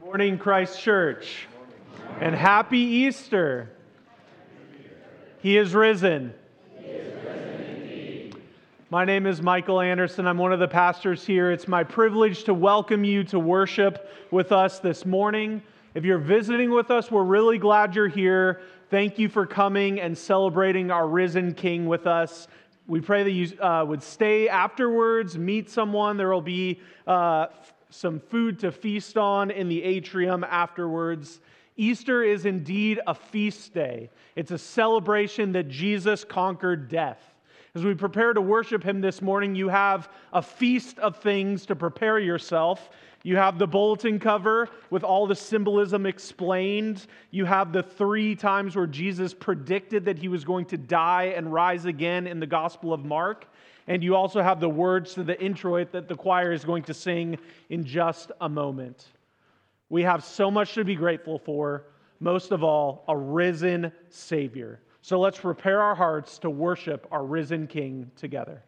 Morning, Christ Church, and happy Easter. He is risen. My name is Michael Anderson. I'm one of the pastors here. It's my privilege to welcome you to worship with us this morning. If you're visiting with us, we're really glad you're here. Thank you for coming and celebrating our risen King with us. We pray that you would stay afterwards, meet someone. There will be some food to feast on in the atrium afterwards. Easter is indeed a feast day. It's a celebration that Jesus conquered death. As we prepare to worship Him this morning, you have a feast of things to prepare yourself. You have the bulletin cover with all the symbolism explained. You have the 3 times where Jesus predicted that He was going to die and rise again in the Gospel of Mark. And you also have the words to the introit that the choir is going to sing in just a moment. We have so much to be grateful for. Most of all, a risen Savior. So let's prepare our hearts to worship our risen King together.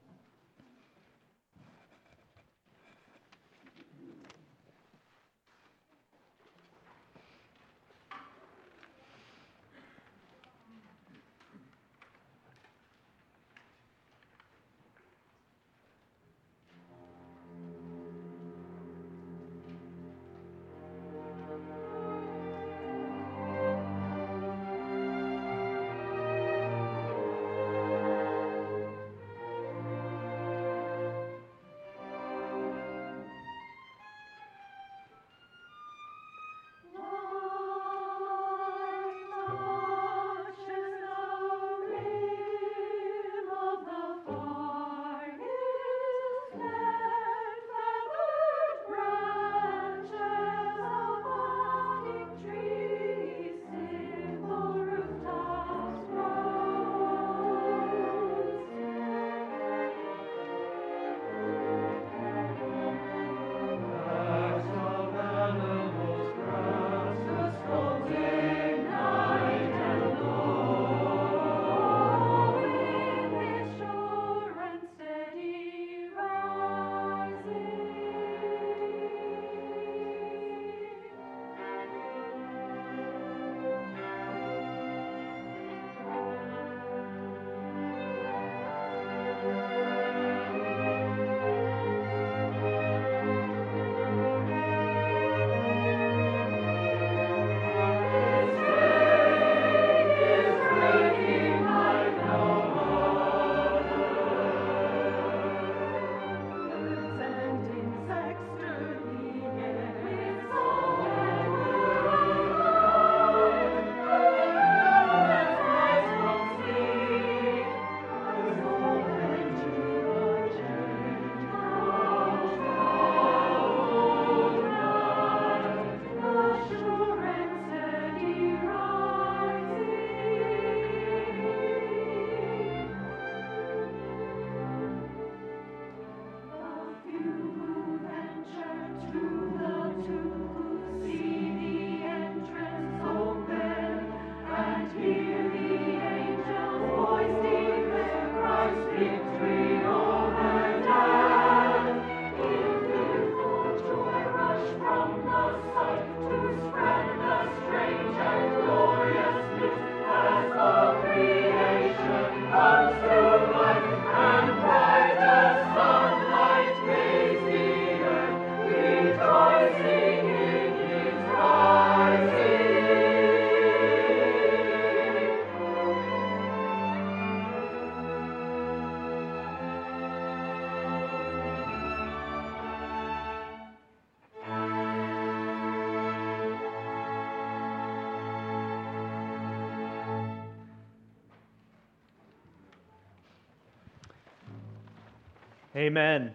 Amen.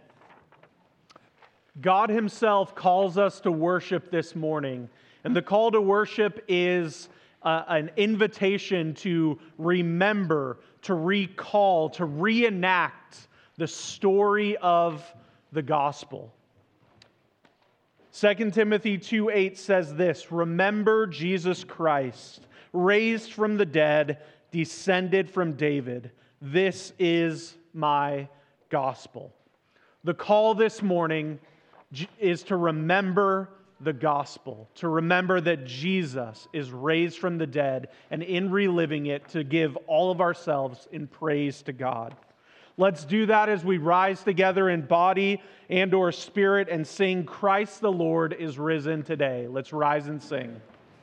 God Himself calls us to worship this morning. And the call to worship is an invitation to remember, to recall, to reenact the story of the gospel. 2 Timothy 2:8 says this, "Remember Jesus Christ, raised from the dead, descended from David. This is my gospel." The call this morning is to remember the gospel, to remember that Jesus is raised from the dead, and in reliving it, to give all of ourselves in praise to God. Let's do that as we rise together in body and or spirit and sing, Christ the Lord is risen today. Let's rise and sing.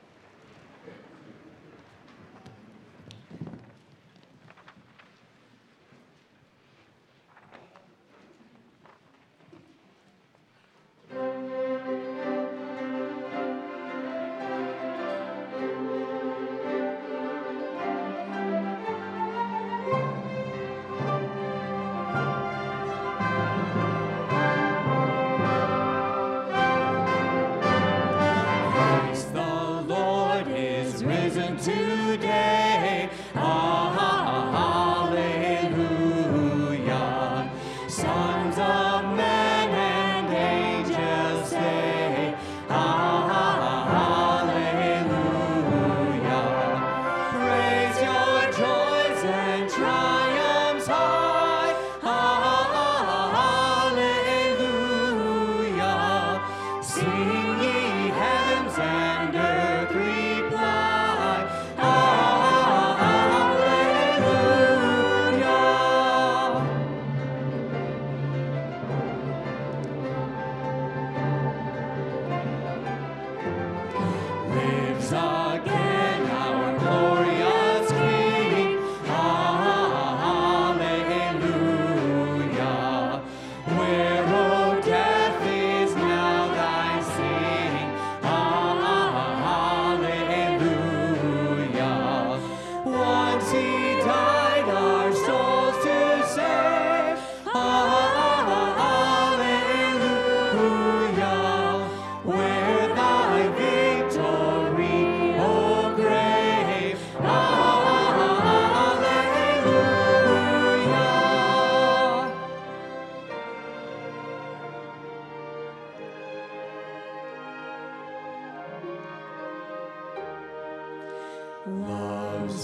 Love's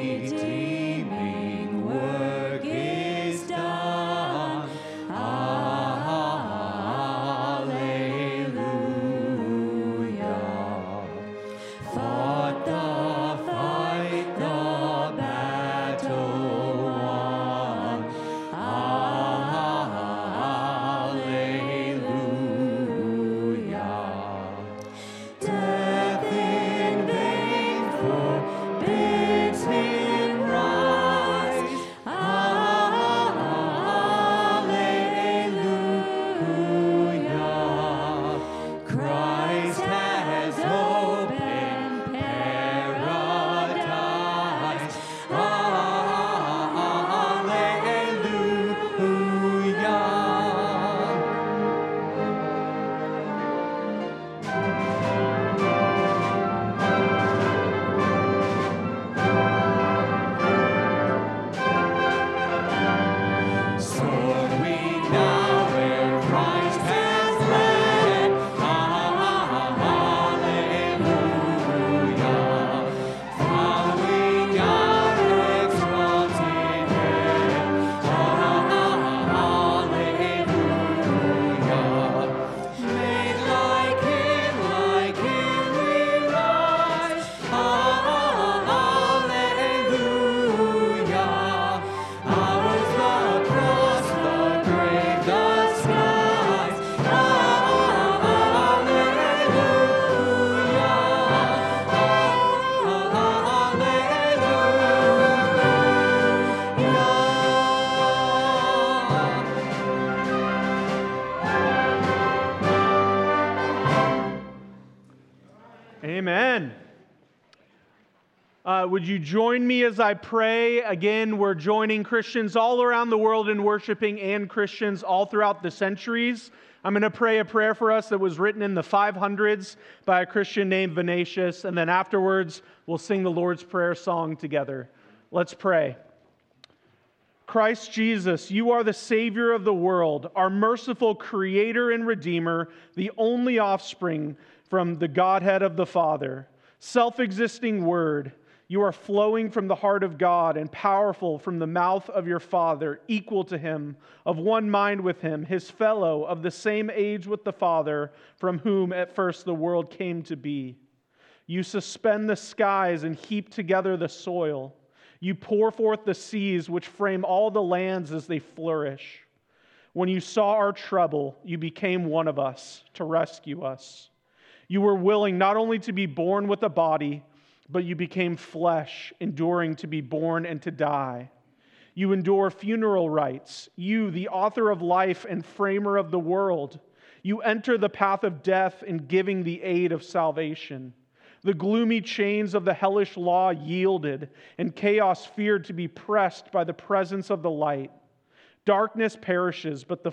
redeeming work is done. Alleluia. Fought the fight, the battle won. Alleluia. Death in vain forbids him rise. Alleluia. Christ has opened paradise. Alleluia. So we now where Christ has led. Alleluia. Following our exalted head. Alleluia. Made like him we rise. Alleluia. Ours the cross, the grave, the skies. Amen. Would you join me as I pray? Again, we're joining Christians all around the world in worshiping and Christians all throughout the centuries. I'm going to pray a prayer for us that was written in the 500s by a Christian named Venetius, and then afterwards we'll sing the Lord's Prayer song together. Let's pray. Christ Jesus, you are the Savior of the world, our merciful Creator and Redeemer, the only offspring from the Godhead of the Father, self-existing Word. You are flowing from the heart of God and powerful from the mouth of your Father, equal to him, of one mind with him, his fellow, of the same age with the Father, from whom at first the world came to be. You suspend the skies and heap together the soil. You pour forth the seas which frame all the lands as they flourish. When you saw our trouble, you became one of us to rescue us. You were willing not only to be born with a body, but you became flesh, enduring to be born and to die. You endure funeral rites. You, the author of life and framer of the world, you enter the path of death in giving the aid of salvation. The gloomy chains of the hellish law yielded, and chaos feared to be pressed by the presence of the light. Darkness perishes, but the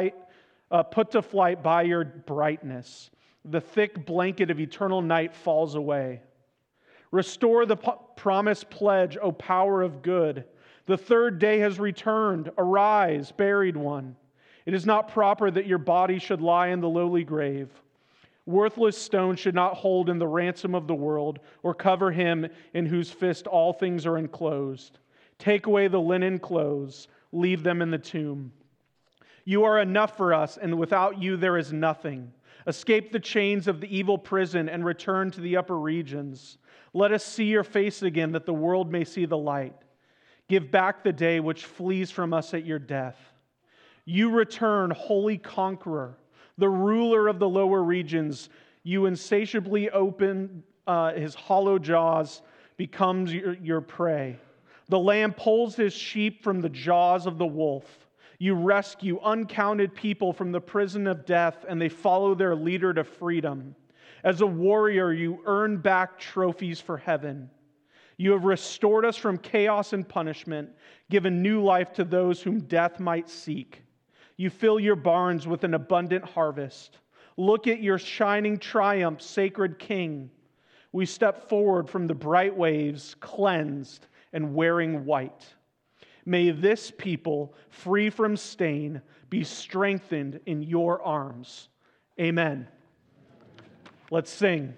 put to flight by your brightness. The thick blanket of eternal night falls away. Restore the promised pledge, O power of good. The third day has returned. Arise, buried one. It is not proper that your body should lie in the lowly grave. Worthless stone should not hold in the ransom of the world, or cover him in whose fist all things are enclosed. Take away the linen clothes, leave them in the tomb. You are enough for us, and without you there is nothing. Escape the chains of the evil prison and return to the upper regions. Let us see your face again, that the world may see the light. Give back the day which flees from us at your death. You return, holy conqueror, the ruler of the lower regions. You insatiably open his hollow jaws, becomes your prey. The lamb pulls his sheep from the jaws of the wolf. You rescue uncounted people from the prison of death, and they follow their leader to freedom. As a warrior, you earn back trophies for heaven. You have restored us from chaos and punishment, given new life to those whom death might seek. You fill your barns with an abundant harvest. Look at your shining triumph, sacred King. We step forward from the bright waves, cleansed and wearing white. May this people, free from stain, be strengthened in your arms. Amen. Let's sing.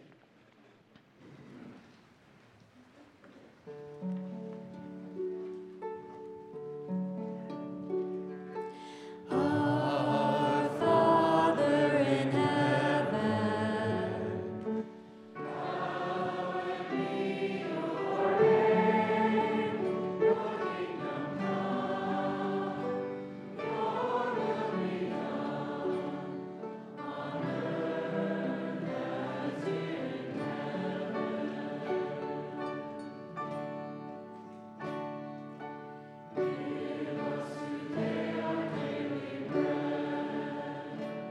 Our Father in heaven, hallowed be your name. Your kingdom come, your will be done, on earth as in heaven. Give us today our daily bread.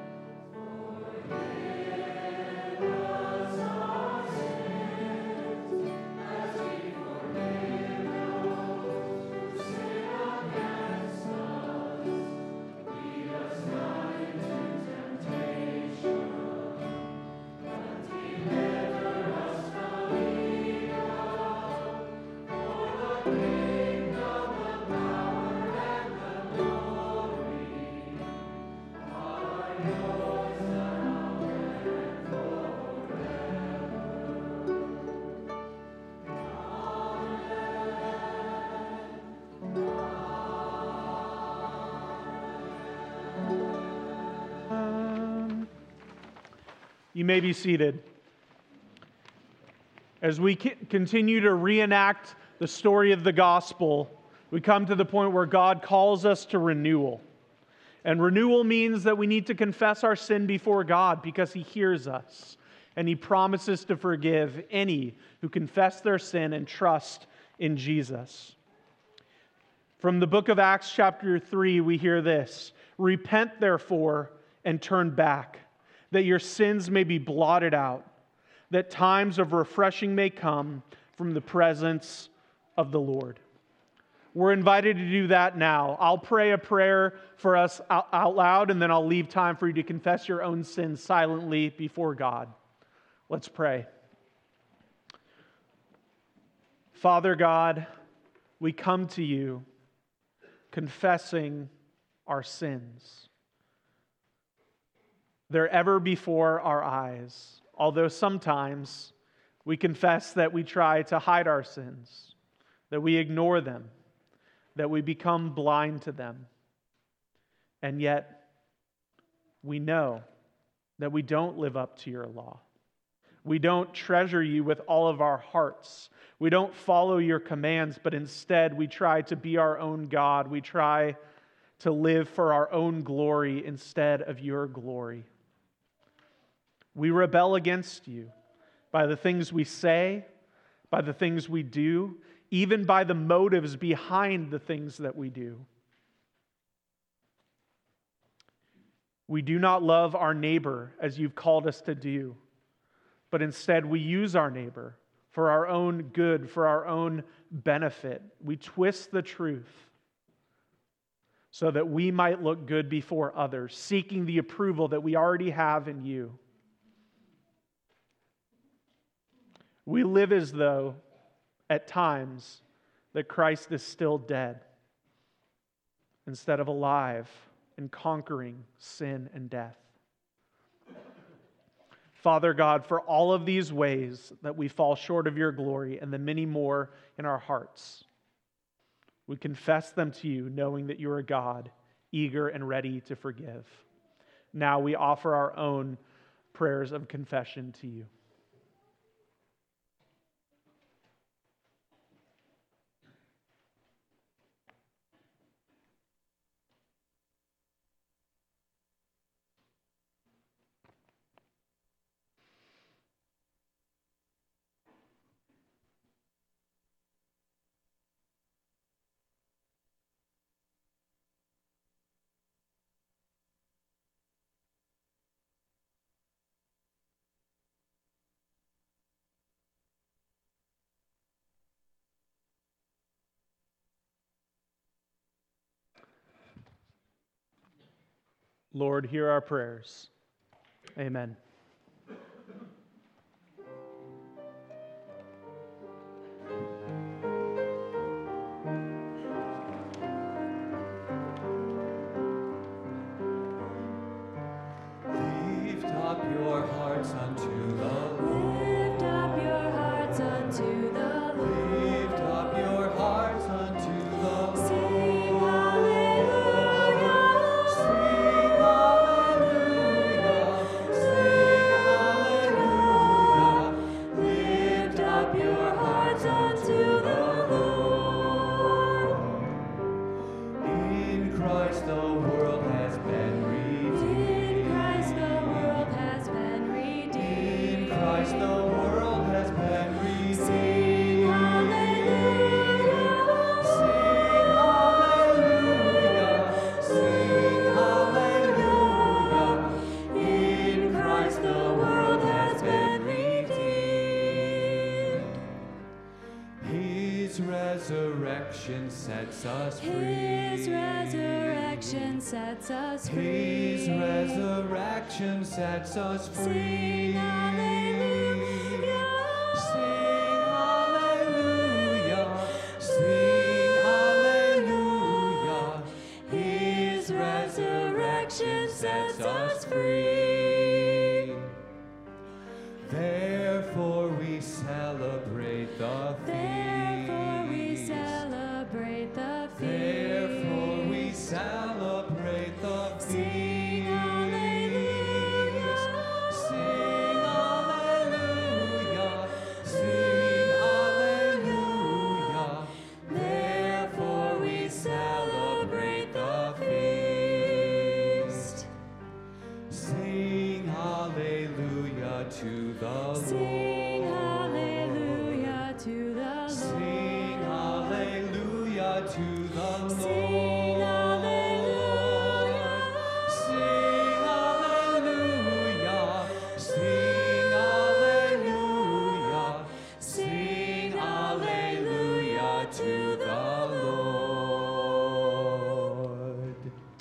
Forgive us our sins, as we forgive those who sin against us. Lead us not into temptation, but deliver us from evil. For the kingdom, the power, and the glory are yours now and You may be seated. As we continue to reenact the story of the gospel, we come to the point where God calls us to renewal. And renewal means that we need to confess our sin before God because He hears us. And He promises to forgive any who confess their sin and trust in Jesus. From the book of Acts chapter 3, we hear this: "Repent therefore and turn back, that your sins may be blotted out, that times of refreshing may come from the presence of the Lord." We're invited to do that now. I'll pray a prayer for us out loud, and then I'll leave time for you to confess your own sins silently before God. Let's pray. Father God, we come to you confessing our sins. They're ever before our eyes, although sometimes We confess that we try to hide our sins, that we ignore them, that we become blind to them. And yet, we know that we don't live up to your law. We don't treasure you with all of our hearts. We don't follow your commands, but instead we try to be our own God. We try to live for our own glory instead of your glory. We rebel against you by the things we say, by the things we do, even by the motives behind the things that we do. We do not love our neighbor as you've called us to do, but instead we use our neighbor for our own good, for our own benefit. We twist the truth so that we might look good before others, seeking the approval that we already have in you. We live as though, at times, that Christ is still dead instead of alive and conquering sin and death. Father God, for all of these ways that we fall short of your glory and the many more in our hearts, we confess them to you, knowing that you are God, eager and ready to forgive. Now we offer our own prayers of confession to you. Lord, hear our prayers. Amen. Lift up your hearts unto the Lord. Lift up your hearts unto the Lord. Lift up your hearts unto the Lord. Sing hallelujah. Sing hallelujah. Sing hallelujah. Lift up your hearts unto the Lord. In Christ the world has been redeemed. In Christ the world has been redeemed. In Christ the world has been redeemed. Sing hallelujah. Sing hallelujah. Sing hallelujah. In Christ the world has been redeemed. His resurrection sets us free. His resurrection sets us free. His resurrection sets us free. Sing hallelujah. Sing hallelujah. Sing hallelujah. His resurrection sets us free. Therefore we celebrate the Therefore we feast. celebrate the feast. Therefore we celebrate the feast. Sing hallelujah. Sing hallelujah. Sing hallelujah. Therefore we celebrate the feast. Sing hallelujah to the Lord. Sing hallelujah to the Lord. Sing hallelujah to the Lord. Sing hallelujah. Sing hallelujah. Sing hallelujah. Sing hallelujah to the Lord.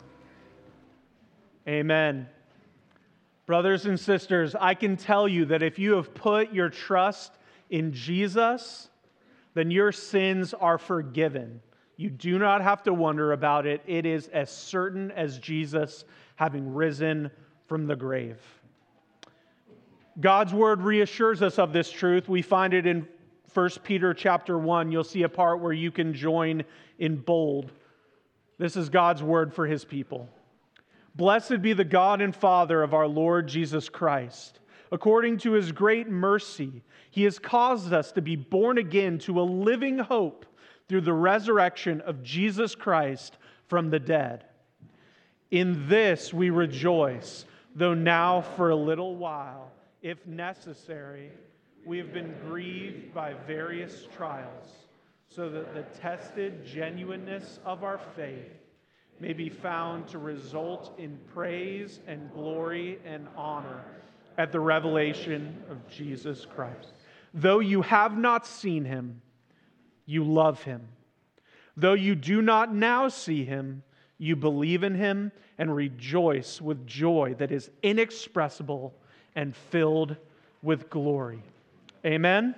Amen. Brothers and sisters, I can tell you that if you have put your trust in Jesus, then your sins are forgiven. You do not have to wonder about it. It is as certain as Jesus having risen from the grave. God's word reassures us of this truth. We find it in 1 Peter chapter 1. You'll see a part where you can join in bold. This is God's word for his people. Blessed be the God and Father of our Lord Jesus Christ. According to his great mercy, he has caused us to be born again to a living hope through the resurrection of Jesus Christ from the dead. In this we rejoice, though now for a little while, if necessary, we have been grieved by various trials, so that the tested genuineness of our faith may be found to result in praise and glory and honor at the revelation of Jesus Christ. Though you have not seen him, you love him. Though you do not now see him, you believe in him and rejoice with joy that is inexpressible and filled with glory. Amen.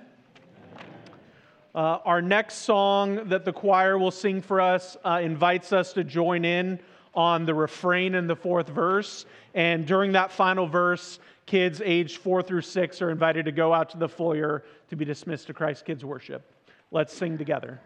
Our next song that the choir will sing for us invites us to join in on the refrain in the fourth verse. And during that final verse, kids aged 4 through 6 are invited to go out to the foyer to be dismissed to Christ Kids Worship. Let's sing together.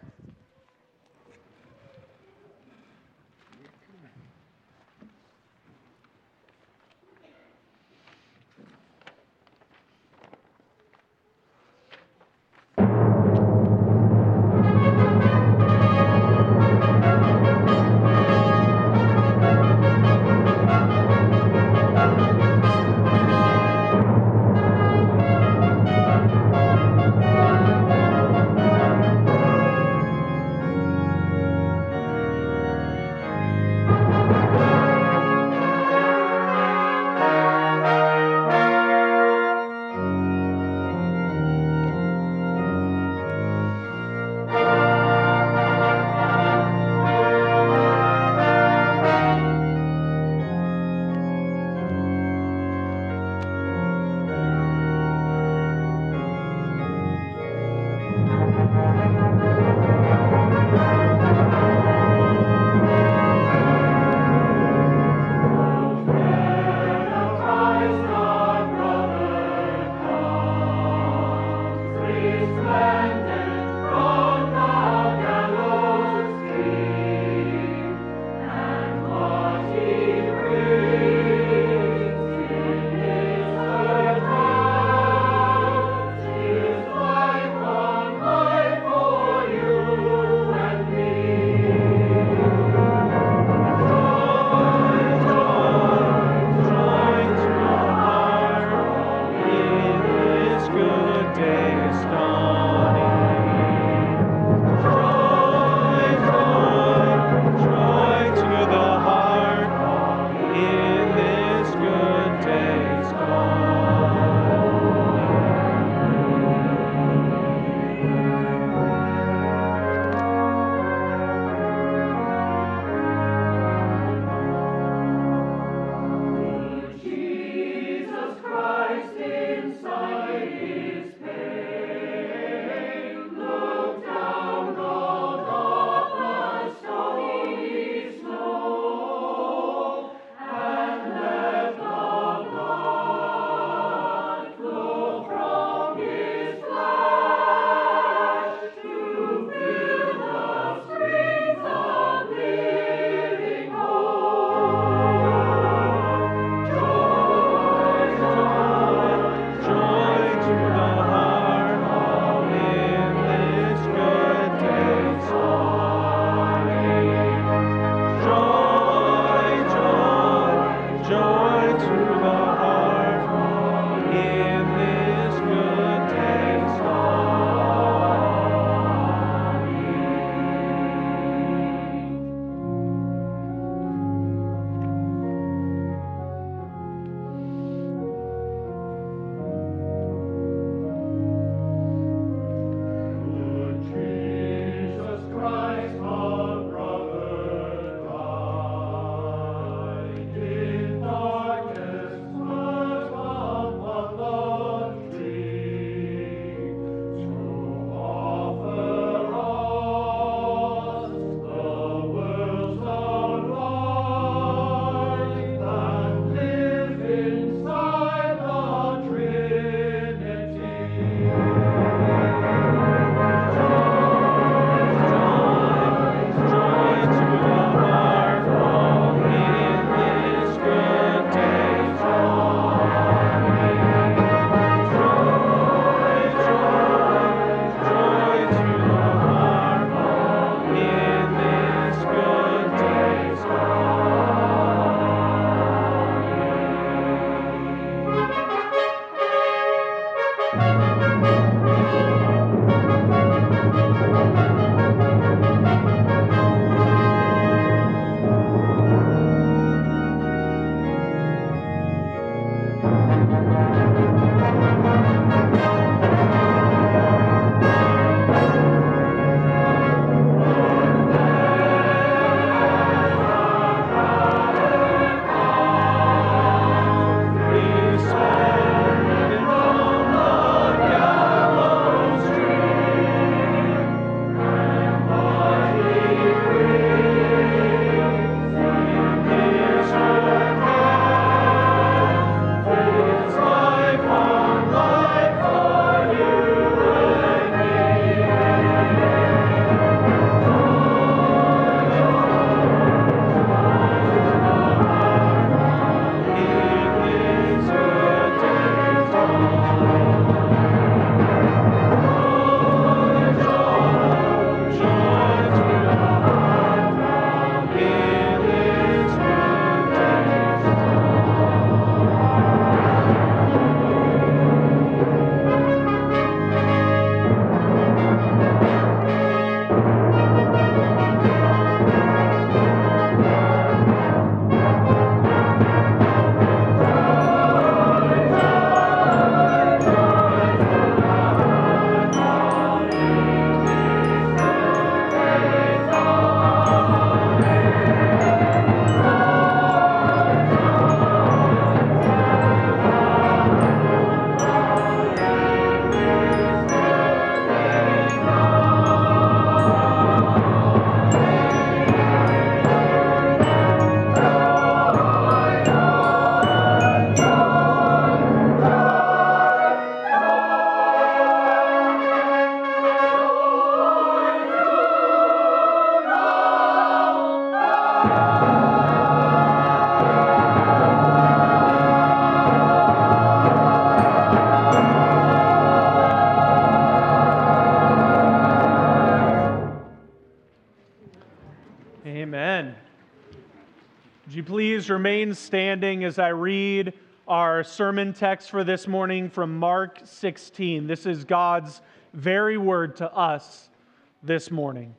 remain standing as I read our sermon text for this morning from Mark 16. This is God's very word to us this morning.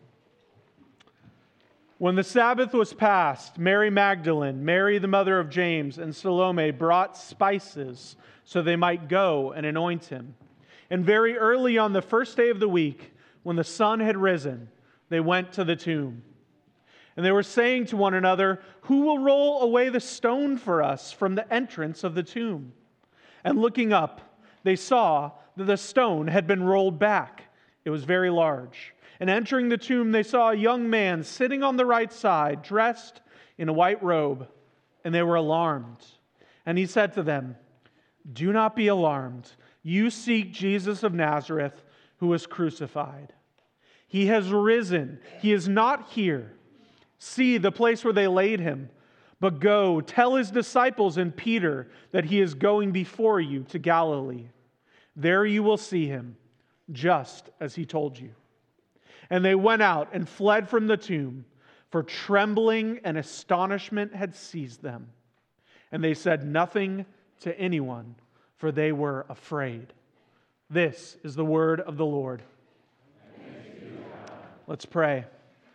When the Sabbath was past, Mary Magdalene, Mary the mother of James, and Salome brought spices so they might go and anoint him. And very early on the first day of the week, when the sun had risen, they went to the tomb. And they were saying to one another, "Who will roll away the stone for us from the entrance of the tomb?" And looking up, they saw that the stone had been rolled back. It was very large. And entering the tomb, they saw a young man sitting on the right side, dressed in a white robe, and they were alarmed. And he said to them, "Do not be alarmed. You seek Jesus of Nazareth, who was crucified. He has risen. He is not here. See the place where they laid him. But go, tell his disciples and Peter that he is going before you to Galilee. There you will see him, just as he told you." And they went out and fled from the tomb, for trembling and astonishment had seized them. And they said nothing to anyone, for they were afraid. This is the word of the Lord. Let's pray.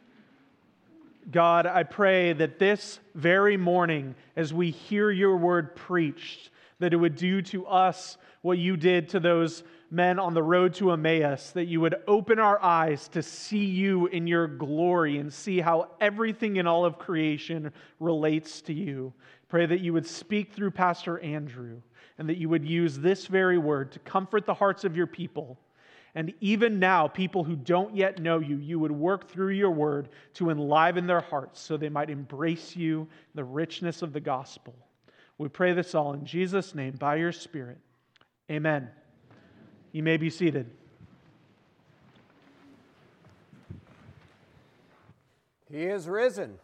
God, I pray that this very morning, as we hear your word preached, that it would do to us what you did to those men on the road to Emmaus, that you would open our eyes to see you in your glory and see how everything in all of creation relates to you. Pray that you would speak through Pastor Andrew and that you would use this very word to comfort the hearts of your people. And even now, people who don't yet know you, you would work through your word to enliven their hearts so they might embrace you, the richness of the gospel. We pray this all in Jesus' name, by your Spirit. Amen. You may be seated. He is risen.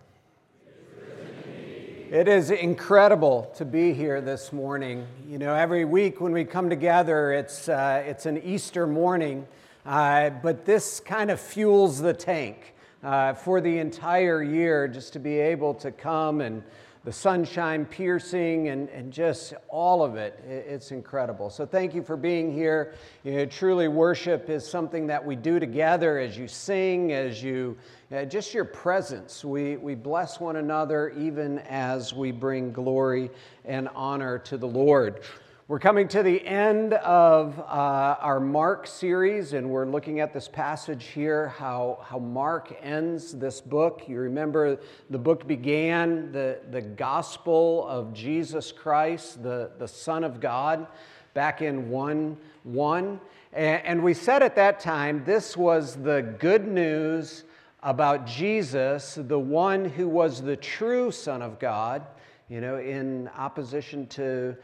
It is incredible to be here this morning. You know, every week when we come together, it's an Easter morning, but this kind of fuels the tank for the entire year, just to be able to come and the sunshine piercing and just all of it. It's incredible. So thank you for being here. You know, truly worship is something that we do together as you sing, as you, just your presence. We bless one another even as we bring glory and honor to the Lord. We're coming to the end of our Mark series, and we're looking at this passage here, how Mark ends this book. You remember the book began the gospel of Jesus Christ, the Son of God, back in 1:1. And we said at that time, this was the good news about Jesus, the one who was the true Son of God, you know, in opposition to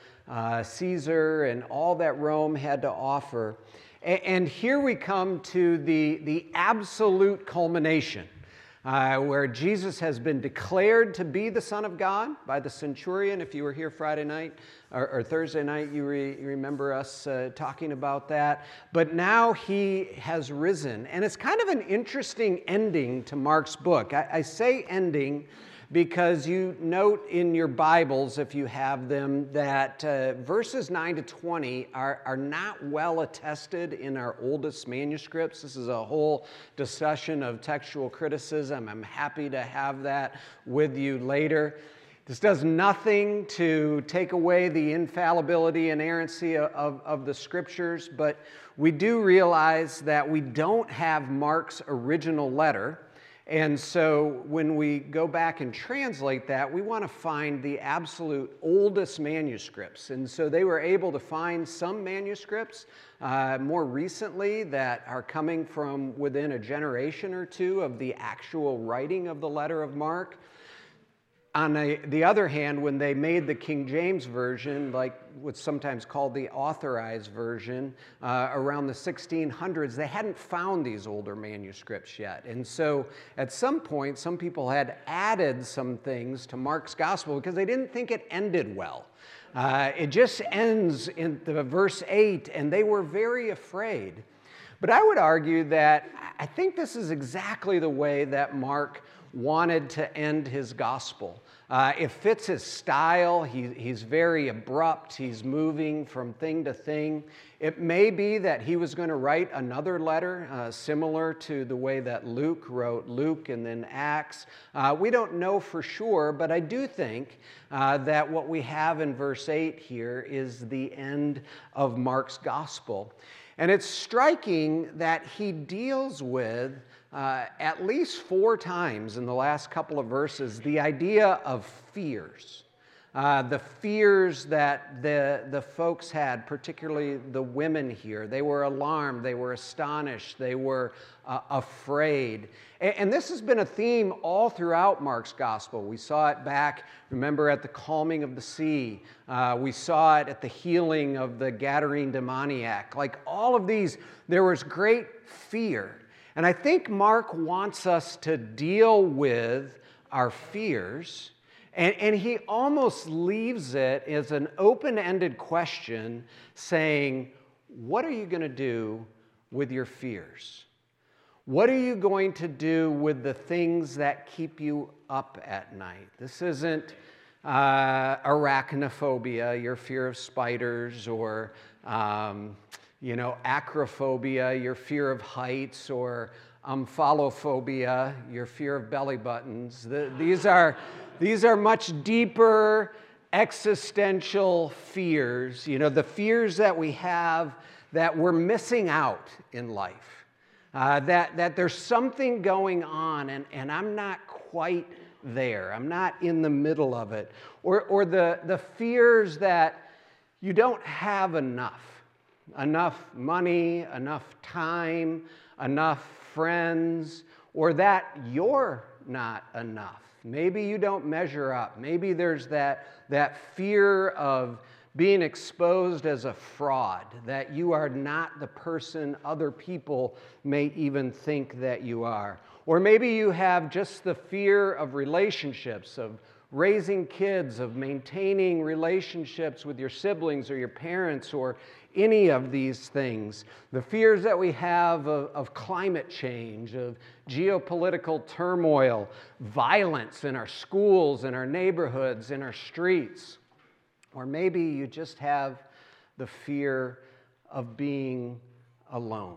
Caesar and all that Rome had to offer. And here we come to the absolute culmination, where Jesus has been declared to be the Son of God by the centurion. If you were here Friday night or Thursday night, you remember us talking about that. But now he has risen. And it's kind of an interesting ending to Mark's book. I say ending because you note in your Bibles, if you have them, that verses 9 to 20 are not well attested in our oldest manuscripts. This is a whole discussion of textual criticism. I'm happy to have that with you later. This does nothing to take away the infallibility and inerrancy of the Scriptures, but we do realize that we don't have Mark's original letter. And so when we go back and translate that, we want to find the absolute oldest manuscripts. And so they were able to find some manuscripts more recently that are coming from within a generation or two of the actual writing of the letter of Mark. On the other hand, when they made the King James Version, like what's sometimes called the Authorized Version, around the 1600s, they hadn't found these older manuscripts yet. And so at some point, some people had added some things to Mark's Gospel because they didn't think it ended well. It just ends in the verse 8, and they were very afraid. But I would argue that I think this is exactly the way that Mark wanted to end his gospel. It fits his style. He's very abrupt. He's moving from thing to thing. It may be that he was going to write another letter similar to the way that Luke wrote Luke and then Acts. We don't know for sure, but I do think that what we have in verse 8 here is the end of Mark's gospel. And it's striking that he deals with, at least 4 times in the last couple of verses, the idea of fears. The fears that the folks had, particularly the women here. They were alarmed, they were astonished, they were afraid. And this has been a theme all throughout Mark's gospel. We saw it back, remember, at the calming of the sea. We saw it at the healing of the Gadarene demoniac. Like all of these, there was great fear. And I think Mark wants us to deal with our fears, and he almost leaves it as an open-ended question saying, what are you going to do with your fears? What are you going to do with the things that keep you up at night? This isn't arachnophobia, your fear of spiders, or acrophobia, your fear of heights, or omphalophobia, your fear of belly buttons. These are much deeper existential fears, the fears that we have that we're missing out in life. That there's something going on and I'm not quite there. I'm not in the middle of it. Or the fears that you don't have enough money, enough time, enough friends, or that you're not enough. Maybe you don't measure up. Maybe there's that fear of being exposed as a fraud, that you are not the person other people may even think that you are. Or maybe you have just the fear of relationships, of raising kids, of maintaining relationships with your siblings or your parents or any of these things. The fears that we have of climate change, of geopolitical turmoil, violence in our schools, in our neighborhoods, in our streets. Or maybe you just have the fear of being alone.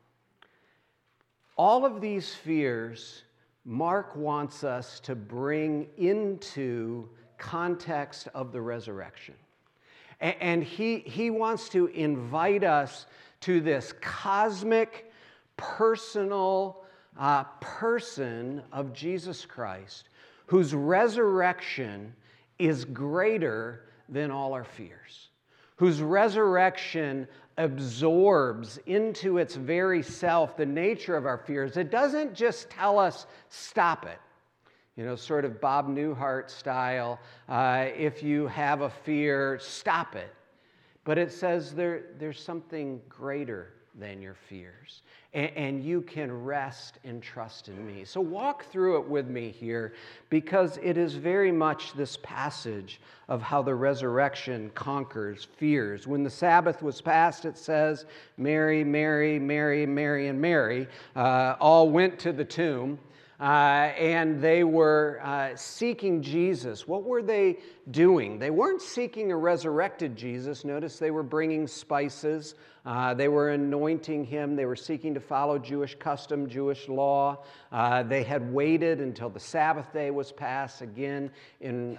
All of these fears, Mark wants us to bring into context of the resurrection. And he wants to invite us to this cosmic, personal person of Jesus Christ, whose resurrection is greater than all our fears, whose resurrection absorbs into its very self the nature of our fears. It doesn't just tell us, stop it. Sort of Bob Newhart style, if you have a fear, stop it. But it says there's something greater than your fears, and you can rest and trust in me. So walk through it with me here, because it is very much this passage of how the resurrection conquers fears. When the Sabbath was passed, it says, Mary, Mary, Mary, Mary, and Mary all went to the tomb. And they were seeking Jesus. What were they doing? They weren't seeking a resurrected Jesus. Notice they were bringing spices. They were anointing him. They were seeking to follow Jewish custom, Jewish law. They had waited until the Sabbath day was passed, again in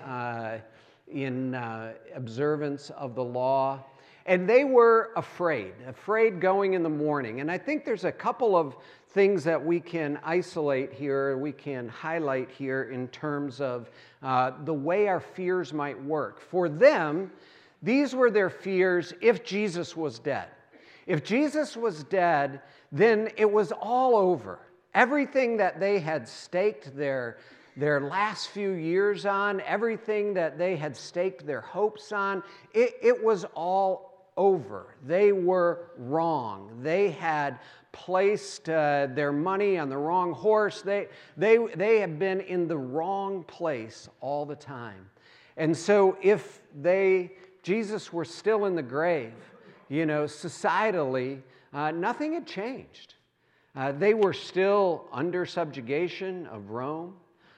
observance of the law. And they were afraid going in the morning. And I think there's a couple of things that we can isolate here, we can highlight here in terms of the way our fears might work. For them, these were their fears if Jesus was dead. If Jesus was dead, then it was all over. Everything that they had staked their last few years on, everything that they had staked their hopes on, it was all over. They were wrong. They had placed their money on the wrong horse. They have been in the wrong place all the time. And so if Jesus were still in the grave, societally, nothing had changed. They were still under subjugation of Rome.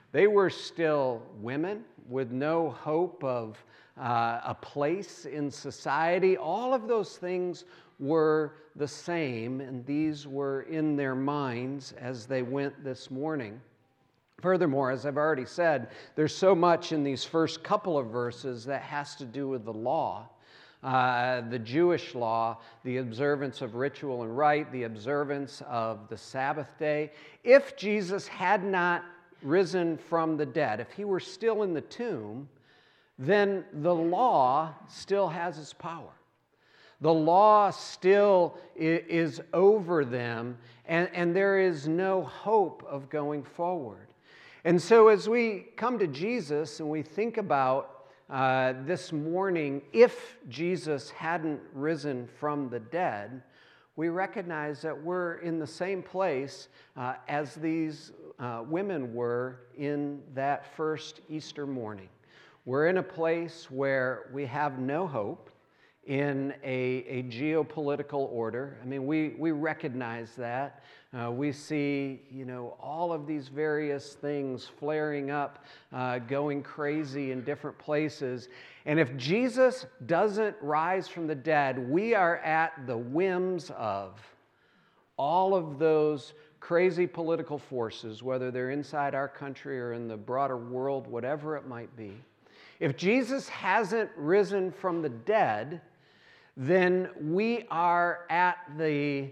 They were still women with no hope of a place in society. All of those things were the same, and these were in their minds as they went this morning. Furthermore, as I've already said, there's so much in these first couple of verses that has to do with the law. The Jewish law, the observance of ritual and rite, the observance of the Sabbath day. If Jesus had not risen from the dead, if he were still in the tomb, then the law still has its power. The law still is over them, and there is no hope of going forward. And so as we come to Jesus and we think about this morning, if Jesus hadn't risen from the dead, we recognize that we're in the same place as these women were in that first Easter morning. We're in a place where we have no hope in a geopolitical order. I mean, we recognize that. We see, all of these various things flaring up, going crazy in different places. And if Jesus doesn't rise from the dead, we are at the whims of all of those crazy political forces, whether they're inside our country or in the broader world, whatever it might be. If Jesus hasn't risen from the dead, then we are at the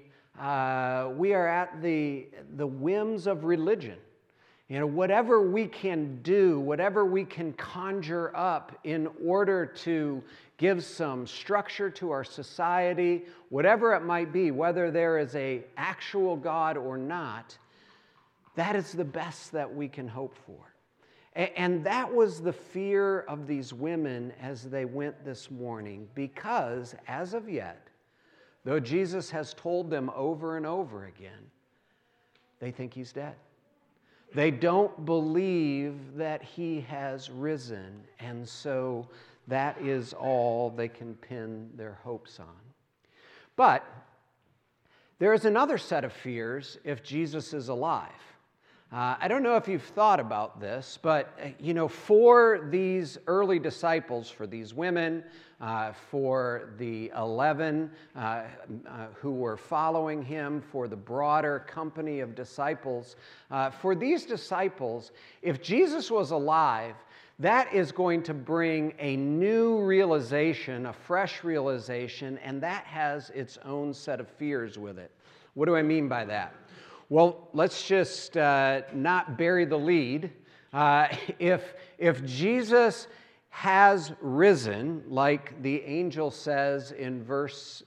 whims of religion. Whatever we can do, whatever we can conjure up in order to give some structure to our society, whatever it might be, whether there is an actual God or not, that is the best that we can hope for. And that was the fear of these women as they went this morning, because as of yet, though Jesus has told them over and over again, they think he's dead. They don't believe that he has risen, and so that is all they can pin their hopes on. But there is another set of fears if Jesus is alive. I don't know if you've thought about this, but, for these early disciples, for these women, for the 11 who were following him, for the broader company of disciples, for these disciples, if Jesus was alive, that is going to bring a new realization, a fresh realization, and that has its own set of fears with it. What do I mean by that? Well, let's just not bury the lead. If Jesus has risen, like the angel says in verse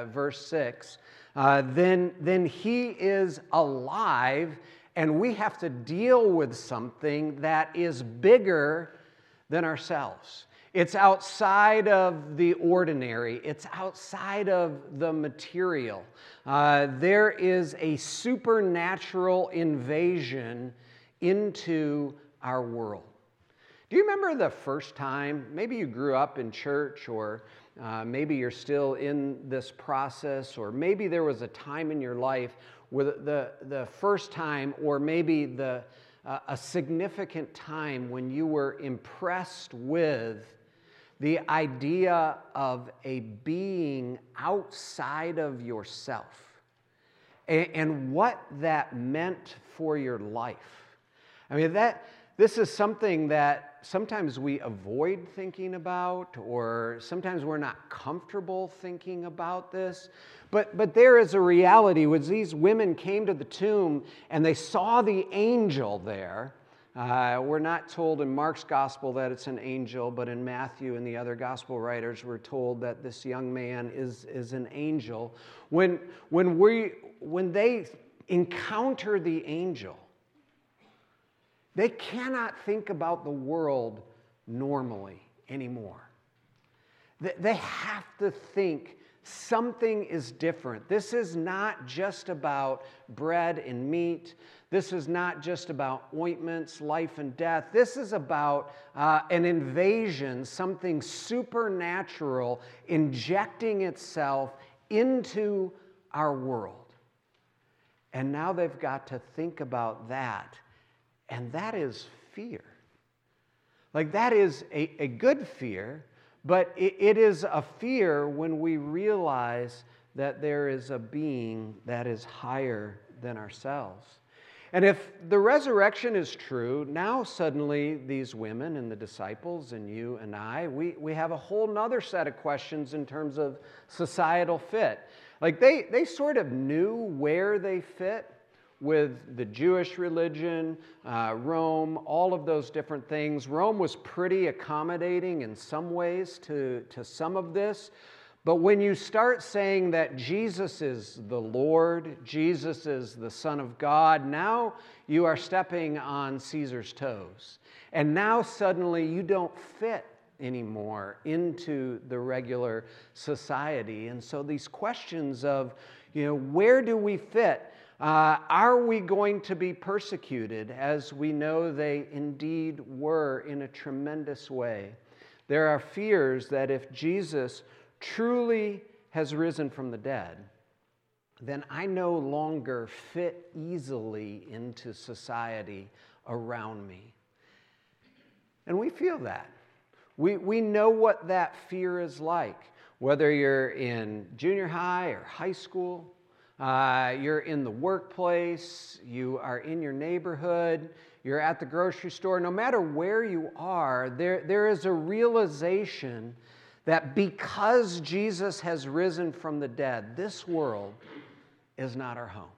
6, then he is alive, and we have to deal with something that is bigger than ourselves. It's outside of the ordinary. It's outside of the material. There is a supernatural invasion into our world. Do you remember the first time, maybe you grew up in church, or maybe you're still in this process, or maybe there was a time in your life where the first time, or maybe a significant time when you were impressed with the idea of a being outside of yourself and what that meant for your life. I mean, this is something that sometimes we avoid thinking about, or sometimes we're not comfortable thinking about this. But there is a reality. When these women came to the tomb and they saw the angel there, we're not told in Mark's gospel that it's an angel, but in Matthew and the other gospel writers, we're told that this young man is an angel. When they encounter the angel, they cannot think about the world normally anymore. They have to think something is different. This is not just about bread and meat. This is not just about ointments, life and death. This is about an invasion, something supernatural injecting itself into our world. And now they've got to think about that. And that is fear. Like that is a good fear, but it is a fear when we realize that there is a being that is higher than ourselves. And if the resurrection is true, now suddenly these women and the disciples and you and I, we have a whole nother set of questions in terms of societal fit. Like they sort of knew where they fit with the Jewish religion, Rome, all of those different things. Rome was pretty accommodating in some ways to some of this. But when you start saying that Jesus is the Lord, Jesus is the Son of God, now you are stepping on Caesar's toes. And now suddenly you don't fit anymore into the regular society. And so these questions of, where do we fit? Are we going to be persecuted, as we know they indeed were in a tremendous way? There are fears that if Jesus truly has risen from the dead, then I no longer fit easily into society around me. And we feel that. We know what that fear is like, whether you're in junior high or high school, you're in the workplace, you are in your neighborhood, you're at the grocery store. No matter where you are, there is a realization that because Jesus has risen from the dead, this world is not our home.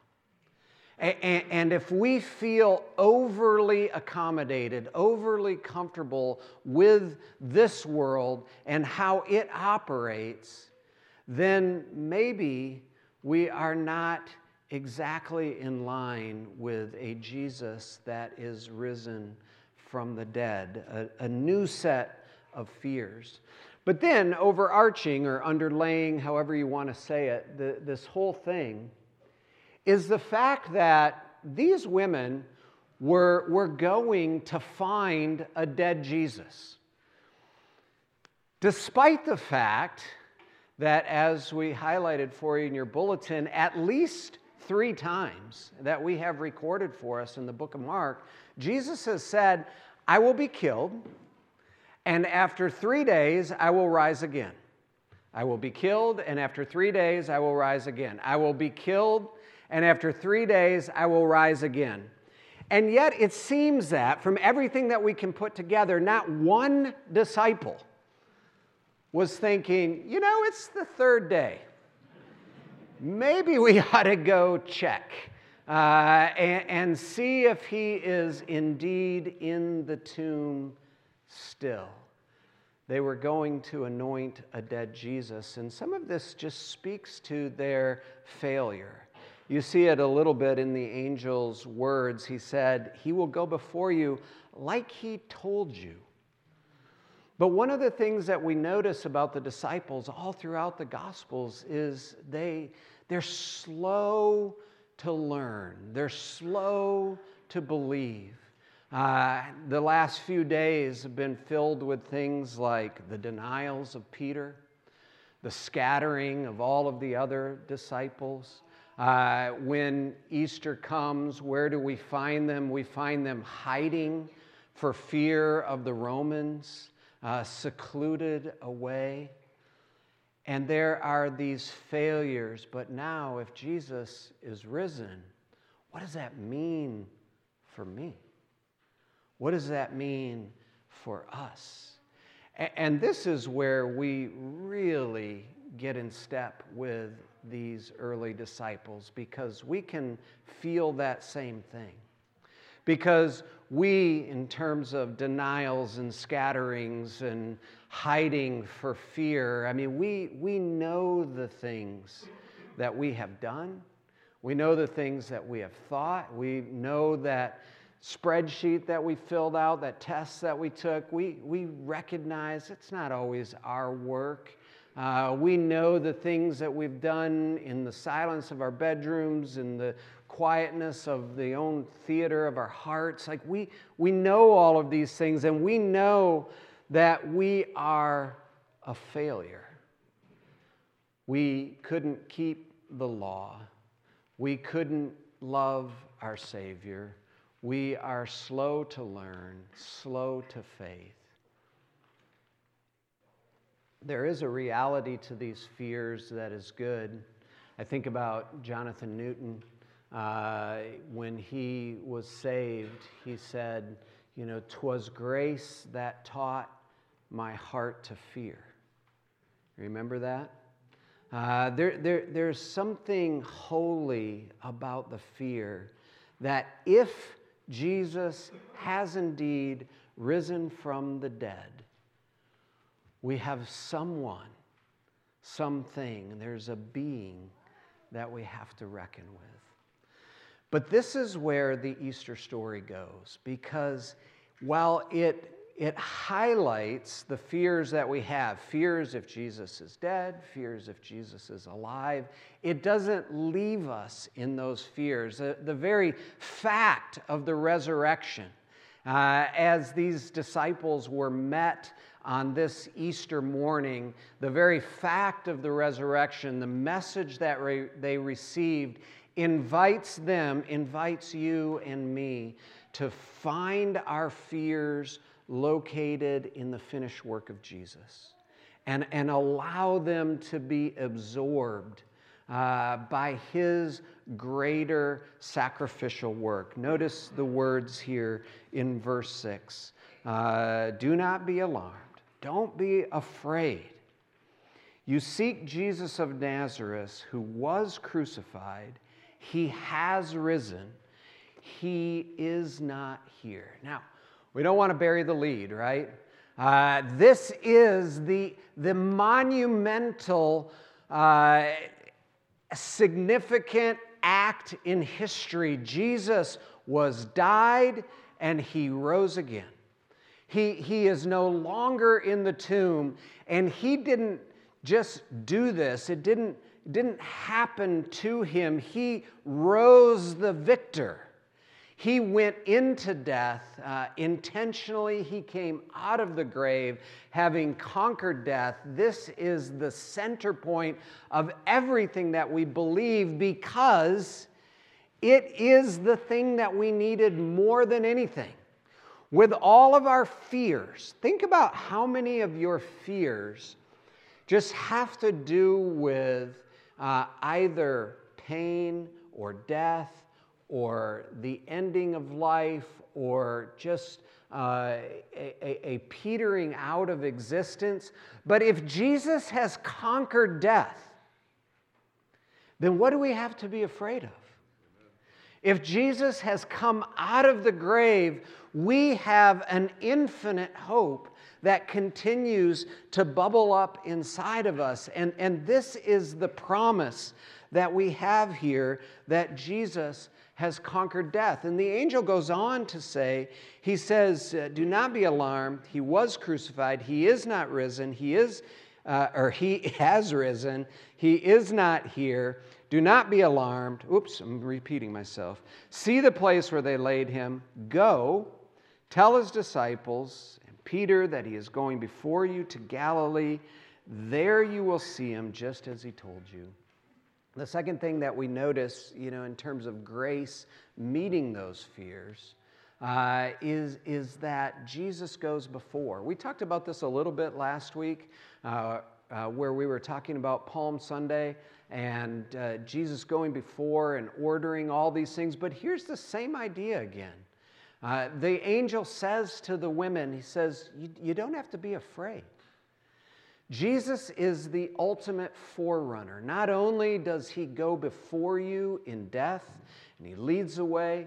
And if we feel overly accommodated, overly comfortable with this world and how it operates, then maybe we are not exactly in line with a Jesus that is risen from the dead, a new set of fears. But then, overarching or underlaying, however you want to say it, this whole thing is the fact that these women were going to find a dead Jesus. Despite the fact that, as we highlighted for you in your bulletin, at least 3 times that we have recorded for us in the book of Mark, Jesus has said, I will be killed, and after 3 days, I will rise again. I will be killed, and after 3 days, I will rise again. I will be killed, and after 3 days, I will rise again. And yet, it seems that from everything that we can put together, not one disciple was thinking, it's the 3rd day. Maybe we ought to go check and see if he is indeed in the tomb still. They were going to anoint a dead Jesus, and some of this just speaks to their failure. You see it a little bit in the angel's words. He said, he will go before you like he told you. But one of the things that we notice about the disciples all throughout the Gospels is they're slow to learn. They're slow to believe. The last few days have been filled with things like the denials of Peter, the scattering of all of the other disciples. When Easter comes, where do we find them? We find them hiding for fear of the Romans, secluded away. And there are these failures. But now, if Jesus is risen, what does that mean for me? What does that mean for us? And this is where we really get in step with these early disciples, because we can feel that same thing. Because we, in terms of denials and scatterings and hiding for fear, we know the things that we have done. We know the things that we have thought. We know that spreadsheet that we filled out, that test that we took. We recognize it's not always our work. We know the things that we've done in the silence of our bedrooms, in the quietness of the own theater of our hearts. Like we know all of these things, and we know that we are a failure. We couldn't keep the law. We couldn't love our Savior. We are slow to learn, slow to faith. There is a reality to these fears that is good. I think about Jonathan Newton. When he was saved, he said, 'twas grace that taught my heart to fear. Remember that? There's something holy about the fear that if Jesus has indeed risen from the dead, we have someone, something, there's a being that we have to reckon with. But this is where the Easter story goes, because while it highlights the fears that we have, fears if Jesus is dead, fears if Jesus is alive, it doesn't leave us in those fears. The very fact of the resurrection, as these disciples were met on this Easter morning, the very fact of the resurrection, the message that they received, invites you and me to find our fears located in the finished work of Jesus and allow them to be absorbed by his greater sacrificial work. Notice the words here in verse 6. Do not be alarmed. Don't be afraid. You seek Jesus of Nazareth, who was crucified. He has risen. He is not here. Now, we don't want to bury the lead, right? This is the monumental, significant act in history. Jesus was died and he rose again. He is no longer in the tomb, and he didn't just do this. It didn't happen to him. He rose the victor. He went into death intentionally. He came out of the grave having conquered death. This is the center point of everything that we believe, because it is the thing that we needed more than anything. With all of our fears, think about how many of your fears just have to do with either pain or death or the ending of life or just a petering out of existence. But if Jesus has conquered death, then what do we have to be afraid of? If Jesus has come out of the grave, we have an infinite hope that continues to bubble up inside of us. And this is the promise that we have here, that Jesus has conquered death. And the angel goes on to say, he says, do not be alarmed. He was crucified. He is not risen. He has risen. He is not here. Do not be alarmed. Oops, I'm repeating myself. See the place where they laid him. Go, tell his disciples and Peter that he is going before you to Galilee. There you will see him just as he told you. The second thing that we notice, in terms of grace meeting those fears, is that Jesus goes before. We talked about this a little bit last week, where we were talking about Palm Sunday and Jesus going before and ordering all these things. But here's the same idea again. The angel says to the women, he says, you don't have to be afraid. Jesus is the ultimate forerunner. Not only does he go before you in death, and he leads the way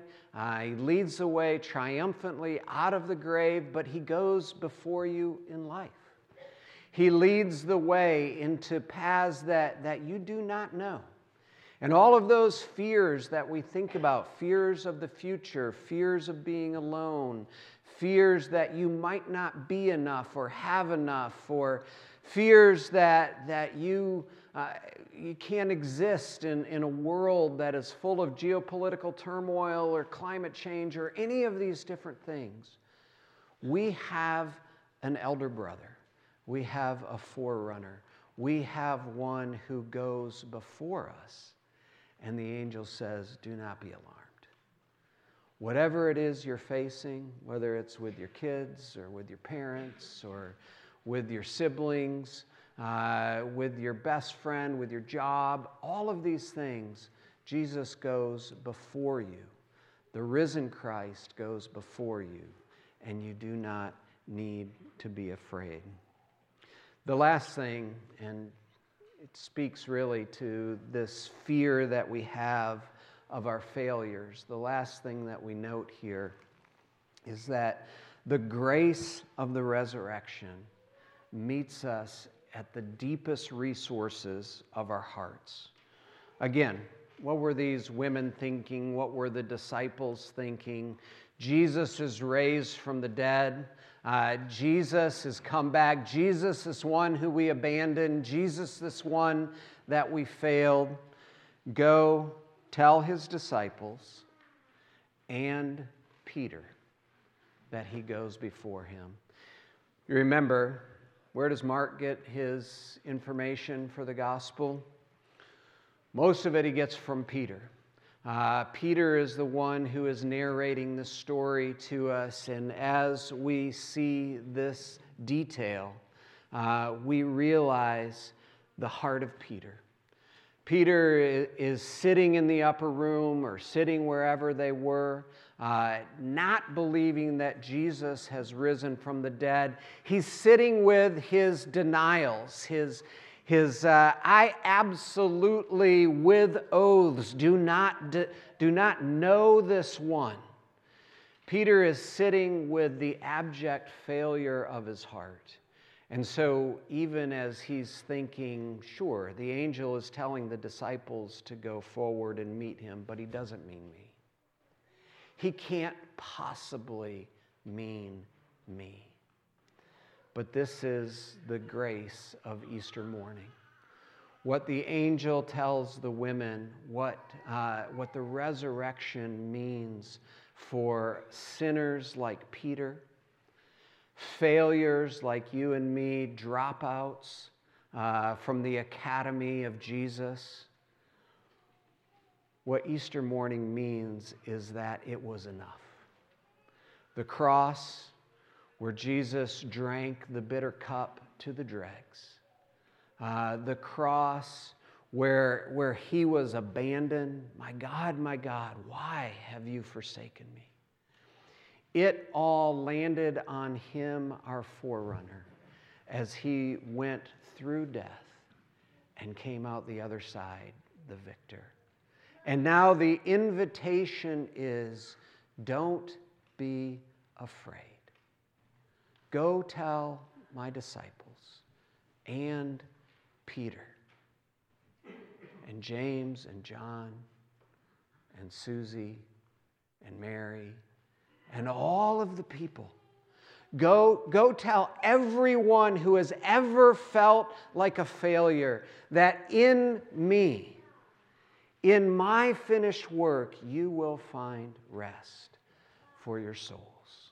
triumphantly out of the grave, but he goes before you in life. He leads the way into paths that you do not know. And all of those fears that we think about, fears of the future, fears of being alone, fears that you might not be enough or have enough, or fears that you can't exist in a world that is full of geopolitical turmoil or climate change or any of these different things. We have an elder brother. We have a forerunner. We have one who goes before us. And the angel says, do not be alarmed. Whatever it is you're facing, whether it's with your kids or with your parents or with your siblings, with your best friend, with your job, all of these things, Jesus goes before you. The risen Christ goes before you, and you do not need to be afraid. The last thing, and it speaks really to this fear that we have of our failures, the last thing that we note here is that the grace of the resurrection meets us at the deepest resources of our hearts. Again, what were these women thinking? What were the disciples thinking? Jesus is raised from the dead. Jesus has come back. Jesus is one who we abandoned. Jesus is one that we failed. Go tell his disciples and Peter that he goes before him. You remember, where does Mark get his information for the gospel? Most of it he gets from Peter. Peter is the one who is narrating the story to us, and as we see this detail, we realize the heart of Peter. Peter is sitting in the upper room or sitting wherever they were, not believing that Jesus has risen from the dead. He's sitting with his denials, his I absolutely with oaths do not know this one. Peter is sitting with the abject failure of his heart. And so even as he's thinking, sure, the angel is telling the disciples to go forward and meet him, but he doesn't mean me. He can't possibly mean me. But this is the grace of Easter morning. What the angel tells the women, what the resurrection means for sinners like Peter, failures like you and me, dropouts from the academy of Jesus. What Easter morning means is that it was enough. The cross, where Jesus drank the bitter cup to the dregs. The cross where he was abandoned. My God, why have you forsaken me? It all landed on him, our forerunner, as he went through death and came out the other side, the victor. And now the invitation is, don't be afraid. Go tell my disciples and Peter and James and John and Susie and Mary and all of the people. Go tell everyone who has ever felt like a failure that in me, in my finished work, you will find rest for your souls.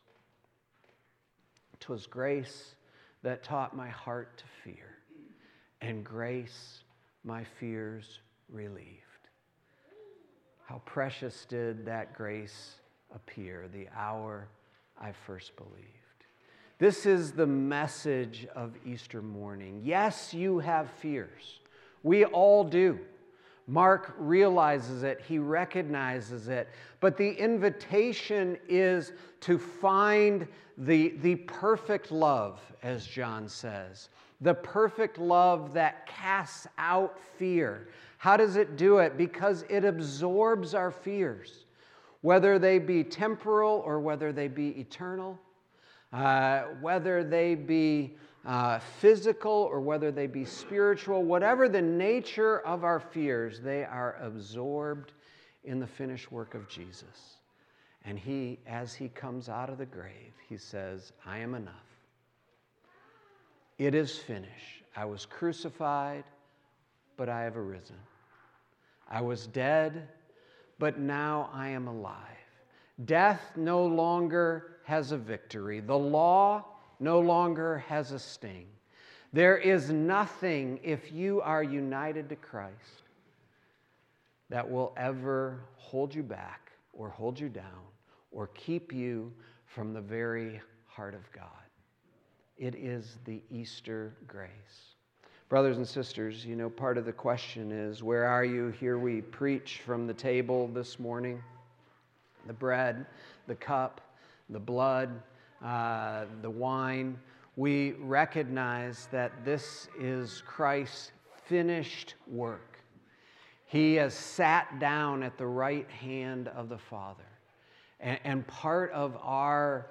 'Twas grace that taught my heart to fear, and grace my fears relieved. How precious did that grace appear the hour I first believed. This is the message of Easter morning. Yes, you have fears. We all do. Mark realizes it, he recognizes it, but the invitation is to find the perfect love, as John says, the perfect love that casts out fear. How does it do it? Because it absorbs our fears, whether they be temporal or whether they be eternal, whether they be physical or whether they be spiritual, whatever the nature of our fears, they are absorbed in the finished work of Jesus. And he, as he comes out of the grave, he says, I am enough. It is finished. I was crucified, but I have arisen. I was dead, but now I am alive. Death no longer has a victory. The law no longer has a sting. There is nothing, if you are united to Christ, that will ever hold you back or hold you down or keep you from the very heart of God. It is the Easter grace. Brothers and sisters, you know, part of the question is, where are you? Here we preach from the table this morning. The bread, the cup, the blood, the wine. We recognize that this is Christ's finished work. He has sat down at the right hand of the Father. And part of our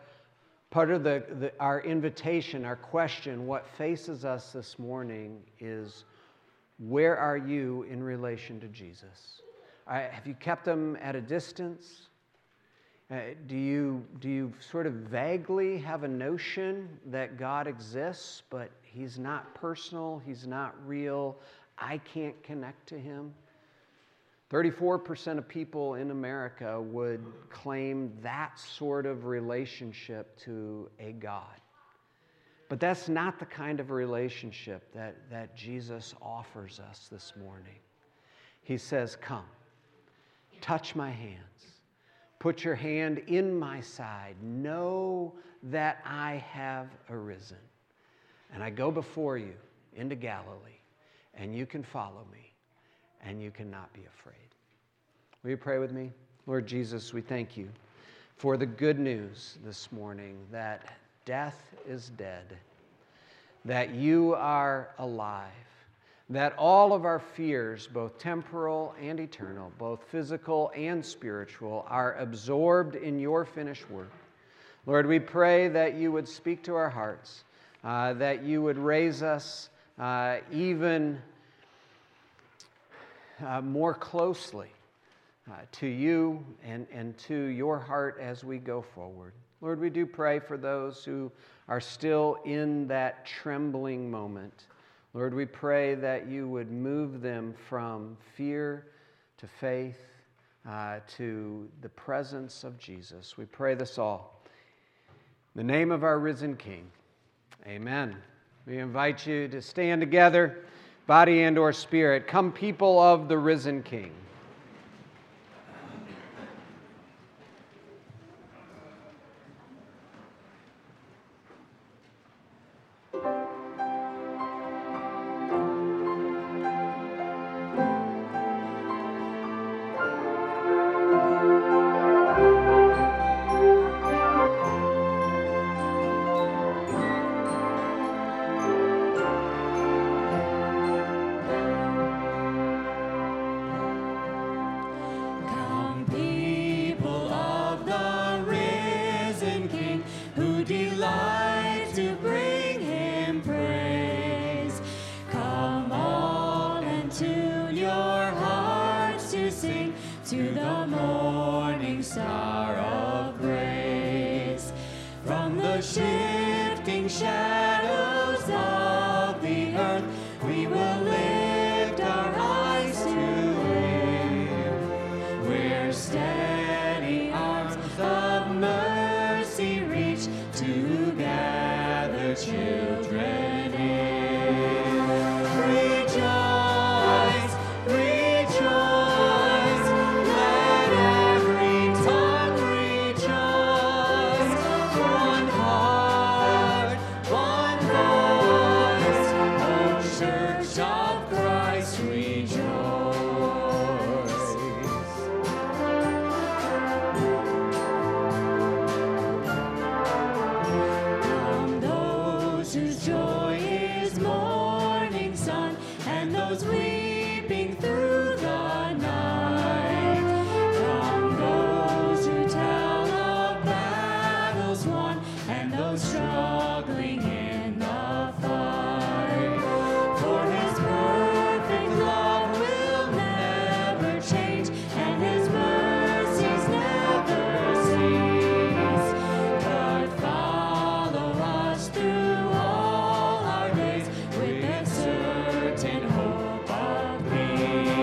invitation, our question, what faces us this morning is, where are you in relation to Jesus? Have you kept him at a distance? Do you sort of vaguely have a notion that God exists, but he's not personal, he's not real, I can't connect to him? 34% of people in America would claim that sort of relationship to a God. But that's not the kind of relationship that Jesus offers us this morning. He says, come, touch my hands. Put your hand in my side. Know that I have arisen. And I go before you into Galilee, and you can follow me, and you cannot be afraid. Will you pray with me? Lord Jesus, we thank you for the good news this morning that death is dead, that you are alive, that all of our fears, both temporal and eternal, both physical and spiritual, are absorbed in your finished work. Lord, we pray that you would speak to our hearts, that you would raise us even more closely to you and to your heart as we go forward. Lord, we do pray for those who are still in that trembling moment. Lord, we pray that you would move them from fear to faith to the presence of Jesus. We pray this all in the name of our risen King. Amen. We invite you to stand together, body and or spirit. Come, people of the risen King. To the morning star of grace, from the shifting shadows of the earth, we will lift our eyes to Him, where steady arms of mercy reach to gather children in. Rejoice, rejoice, let every tongue rejoice. One heart, one voice, O Church of Christ, rejoice. Come those whose joy is morning sun, and those weeping through the night. Come those who tell of battles won, and those struggling in the fight. For His perfect love will never change, and His mercies never cease, but follow us through all our days with that certain hope of peace.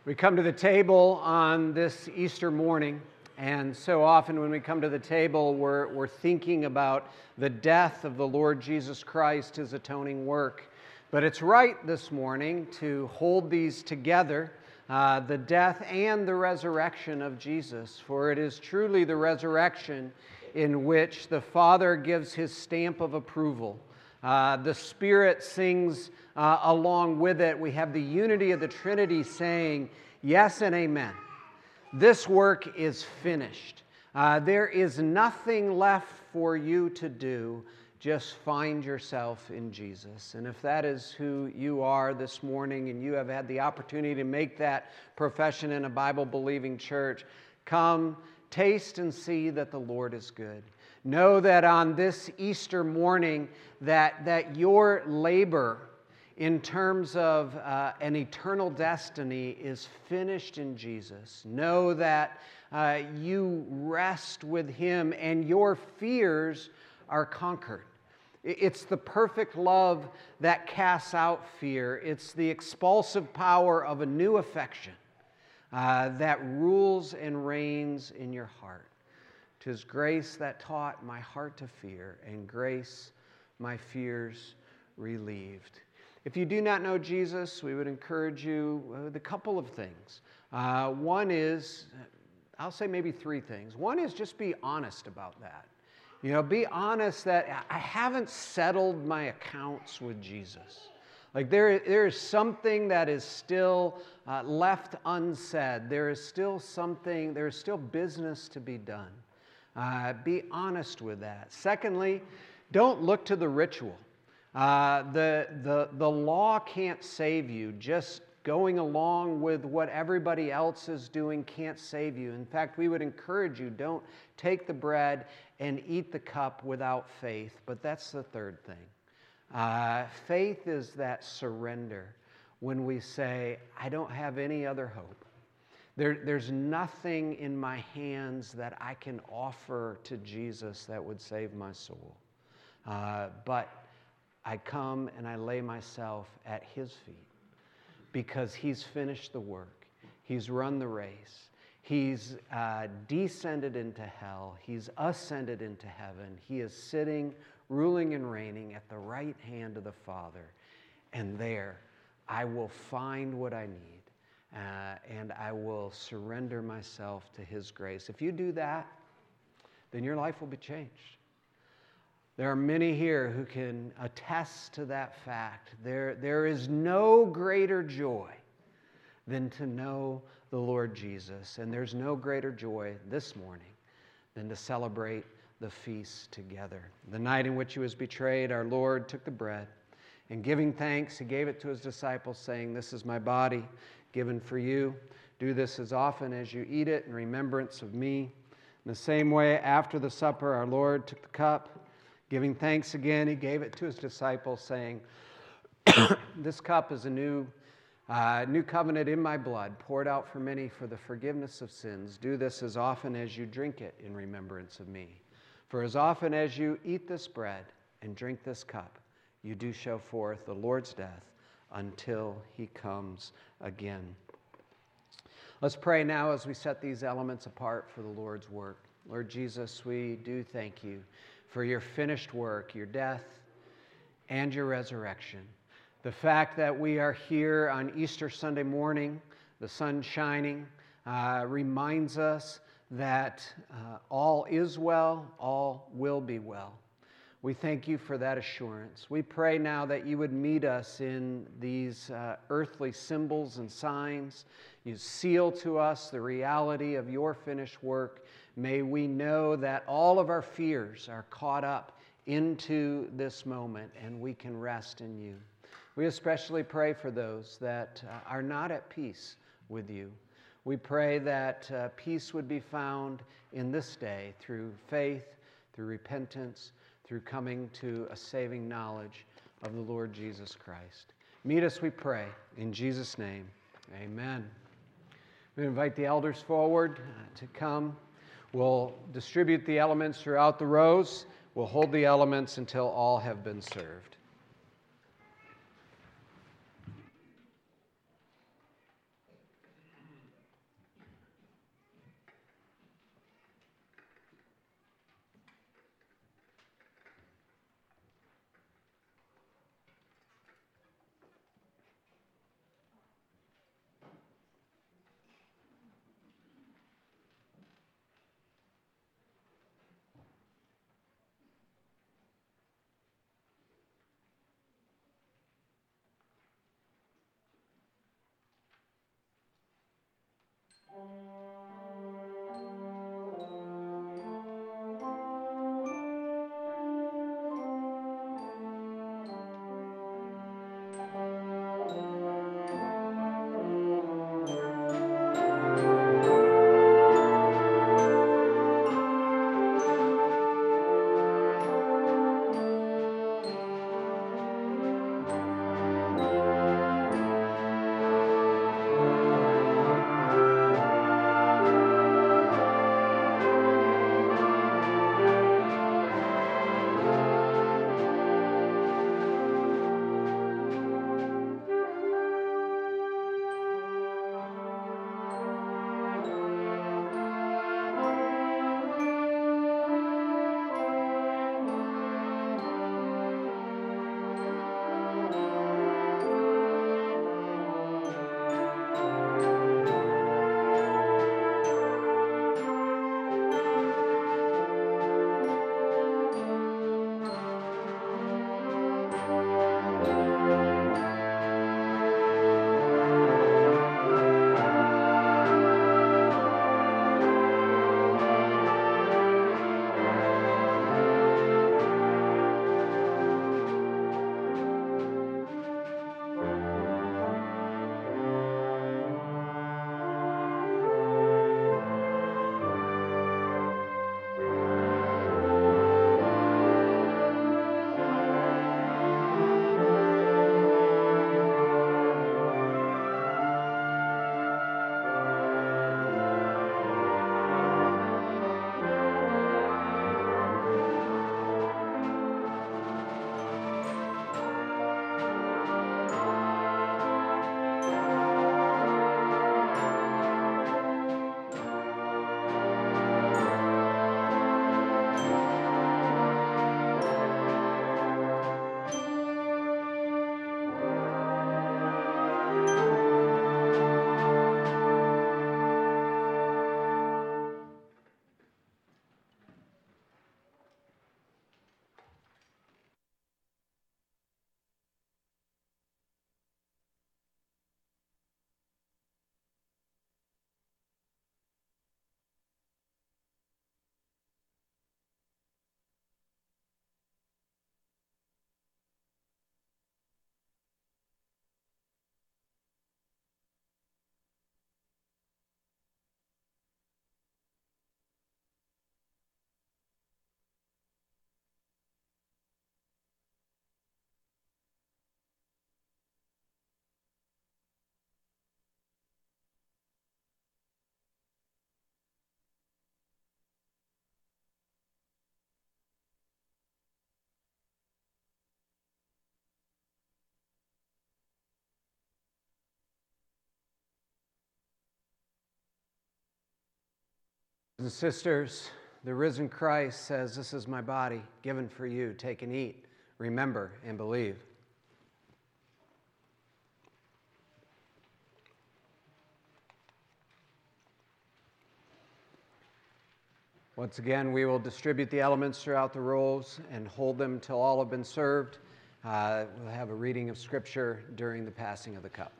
We come to the table on this Easter morning, and so often when we come to the table, we're thinking about the death of the Lord Jesus Christ, His atoning work. But it's right this morning to hold these together, the death and the resurrection of Jesus, for it is truly the resurrection in which the Father gives His stamp of approval. The Spirit sings along with it. We have the unity of the Trinity saying, yes and amen. This work is finished. There is nothing left for you to do. Just find yourself in Jesus. And if that is who you are this morning and you have had the opportunity to make that profession in a Bible-believing church, come, taste and see that the Lord is good. Know that on this Easter morning that your labor in terms of an eternal destiny is finished in Jesus. Know that you rest with Him and your fears are conquered. It's the perfect love that casts out fear. It's the expulsive power of a new affection that rules and reigns in your heart. 'Tis grace that taught my heart to fear, and grace my fears relieved. If you do not know Jesus, we would encourage you with a couple of things. One is, I'll say maybe three things. One is just be honest about that. Be honest that I haven't settled my accounts with Jesus. Like there is something that is still left unsaid. There is still business to be done. Be honest with that. Secondly, don't look to the ritual. The law can't save you. Just going along with what everybody else is doing can't save you. In fact, we would encourage you, don't take the bread and eat the cup without faith. But that's the third thing. Faith is that surrender when we say, I don't have any other hope. There's nothing in my hands that I can offer to Jesus that would save my soul. But I come and I lay myself at His feet because He's finished the work. He's run the race. He's descended into hell. He's ascended into heaven. He is sitting, ruling and reigning at the right hand of the Father. And there I will find what I need. And I will surrender myself to His grace. If you do that, then your life will be changed. There are many here who can attest to that fact. There is no greater joy than to know the Lord Jesus. And there's no greater joy this morning than to celebrate the feast together. The night in which He was betrayed, our Lord took the bread, and giving thanks, He gave it to His disciples, saying, "This is my body, given for you. Do this as often as you eat it in remembrance of me." In the same way, after the supper, our Lord took the cup. Giving thanks again, He gave it to His disciples, saying, "This cup is a new covenant in my blood, poured out for many for the forgiveness of sins. Do this as often as you drink it in remembrance of me. For as often as you eat this bread and drink this cup, you do show forth the Lord's death until He comes again." Let's pray now as we set these elements apart for the Lord's work. Lord Jesus, we do thank You for Your finished work, Your death and Your resurrection. The fact that we are here on Easter Sunday morning, the sun shining, reminds us that all is well, all will be well. We thank You for that assurance. We pray now that You would meet us in these earthly symbols and signs. You seal to us the reality of Your finished work. May we know that all of our fears are caught up into this moment and we can rest in You. We especially pray for those that are not at peace with You. We pray that peace would be found in this day through faith, through repentance, through coming to a saving knowledge of the Lord Jesus Christ. Meet us, we pray, in Jesus' name. Amen. We invite the elders forward to come. We'll distribute the elements throughout the rows. We'll hold the elements until all have been served. And sisters, the risen Christ says, "This is my body given for you. Take and eat. Remember and believe." Once again, we will distribute the elements throughout the rolls and hold them till all have been served. We'll have a reading of Scripture during the passing of the cup.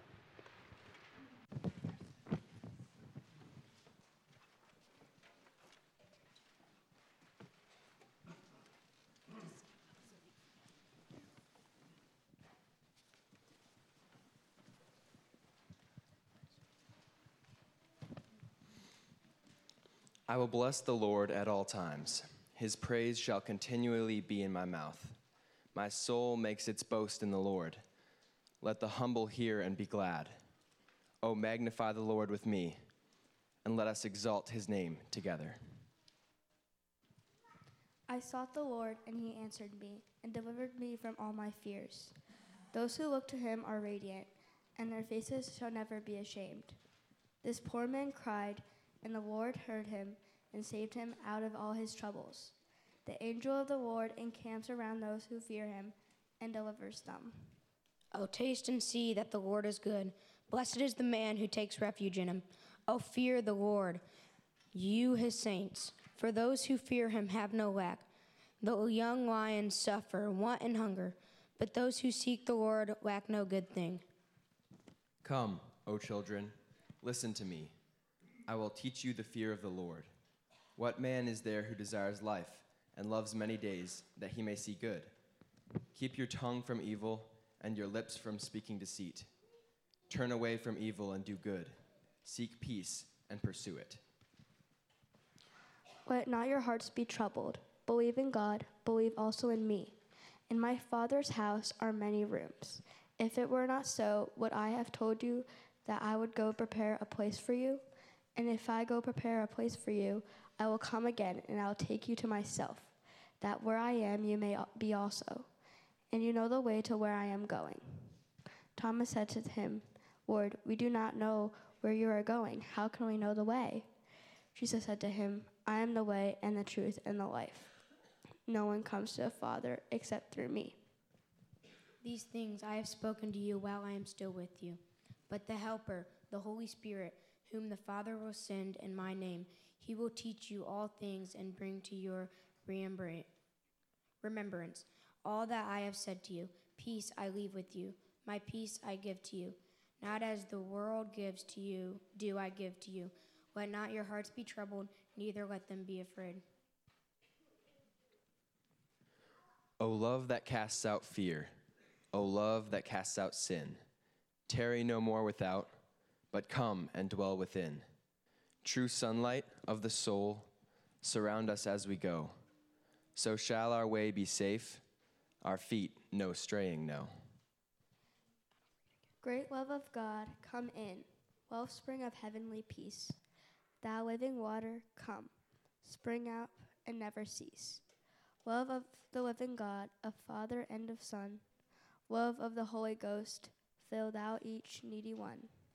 I will bless the Lord at all times. His praise shall continually be in my mouth. My soul makes its boast in the Lord. Let the humble hear and be glad. O magnify the Lord with me, and let us exalt his name together. I sought the Lord, and he answered me, and delivered me from all my fears. Those who look to him are radiant, and their faces shall never be ashamed. This poor man cried, and the Lord heard him and saved him out of all his troubles. The angel of the Lord encamps around those who fear him and delivers them. Oh, taste and see that the Lord is good. Blessed is the man who takes refuge in him. Oh, fear the Lord, you his saints. For those who fear him have no lack. The young lions suffer want and hunger, but those who seek the Lord lack no good thing. Come, O children, listen to me. I will teach you the fear of the Lord. What man is there who desires life and loves many days, that he may see good? Keep your tongue from evil and your lips from speaking deceit. Turn away from evil and do good. Seek peace and pursue it. Let not your hearts be troubled. Believe in God, believe also in me. In my Father's house are many rooms. If it were not so, would I have told you that I would go prepare a place for you? And if I go prepare a place for you, I will come again, and I will take you to myself, that where I am you may be also. And you know the way to where I am going. Thomas said to him, Lord, we do not know where you are going. How can we know the way? Jesus said to him, I am the way and the truth and the life. No one comes to the Father except through me. These things I have spoken to you while I am still with you. But the Helper, the Holy Spirit, whom the Father will send in my name, he will teach you all things and bring to your remembrance all that I have said to you. Peace I leave with you. My peace I give to you. Not as the world gives to you, do I give to you. Let not your hearts be troubled, neither let them be afraid. O love that casts out fear, O love that casts out sin, tarry no more without, but come and dwell within. True sunlight of the soul, surround us as we go. So shall our way be safe, our feet no straying know. Great love of God, come in, wellspring of heavenly peace. Thou living water, come, spring out and never cease. Love of the living God, of Father and of Son, love of the Holy Ghost, fill thou each needy one.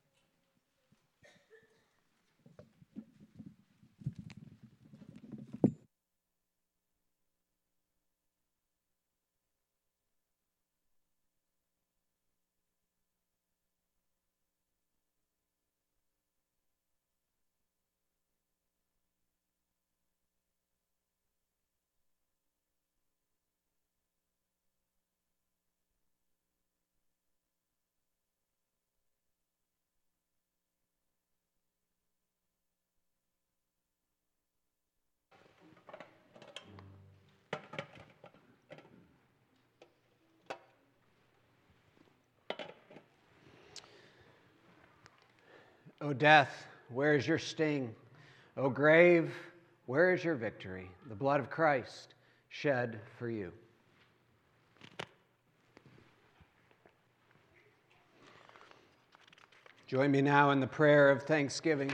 O death, where is your sting? O grave, where is your victory? The blood of Christ shed for you. Join me now in the prayer of thanksgiving.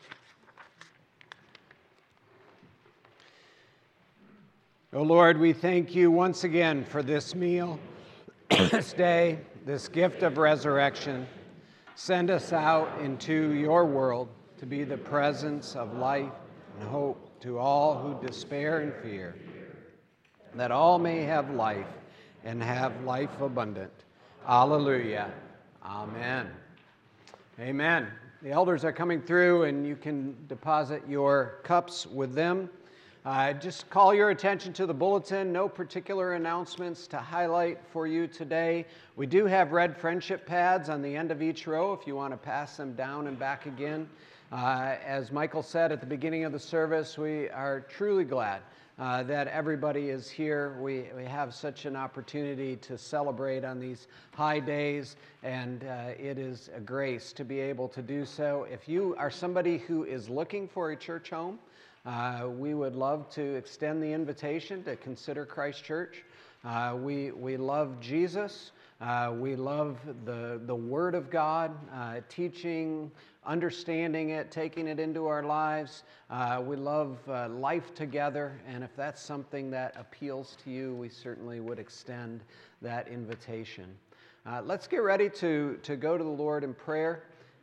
O Lord, we thank you once again for this meal, this day, this gift of resurrection. Send us out into your world to be the presence of life and hope to all who despair and fear, that all may have life and have life abundant. Alleluia. Amen. Amen. The elders are coming through, and you can deposit your cups with them. Just call your attention to the bulletin. No particular announcements to highlight for you today. We do have red friendship pads on the end of each row if you want to pass them down and back again. As Michael said at the beginning of the service, we are truly glad that everybody is here. We have such an opportunity to celebrate on these high days, and it is a grace to be able to do so. If you are somebody who is looking for a church home, we would love to extend the invitation to consider Christ Church. We love Jesus. We love the Word of God, teaching, understanding it, taking it into our lives. We love life together, and if that's something that appeals to you, we certainly would extend that invitation. Let's get ready to go to the Lord in prayer.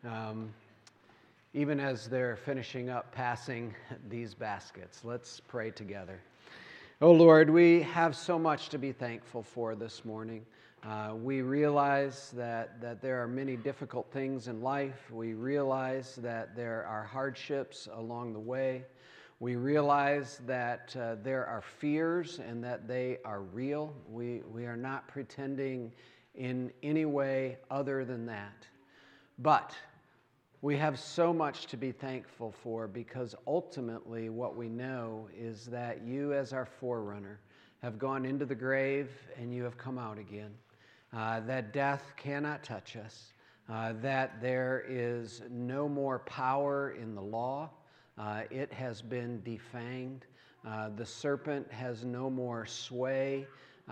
Even as they're finishing up passing these baskets. Let's pray together. Oh Lord, we have so much to be thankful for this morning. We realize that there are many difficult things in life. We realize that there are hardships along the way. We realize that there are fears and that they are real. We are not pretending in any way other than that. But We have so much to be thankful for because ultimately what we know is that you as our forerunner have gone into the grave and you have come out again. That death cannot touch us, that there is no more power in the law. It has been defanged. The serpent has no more sway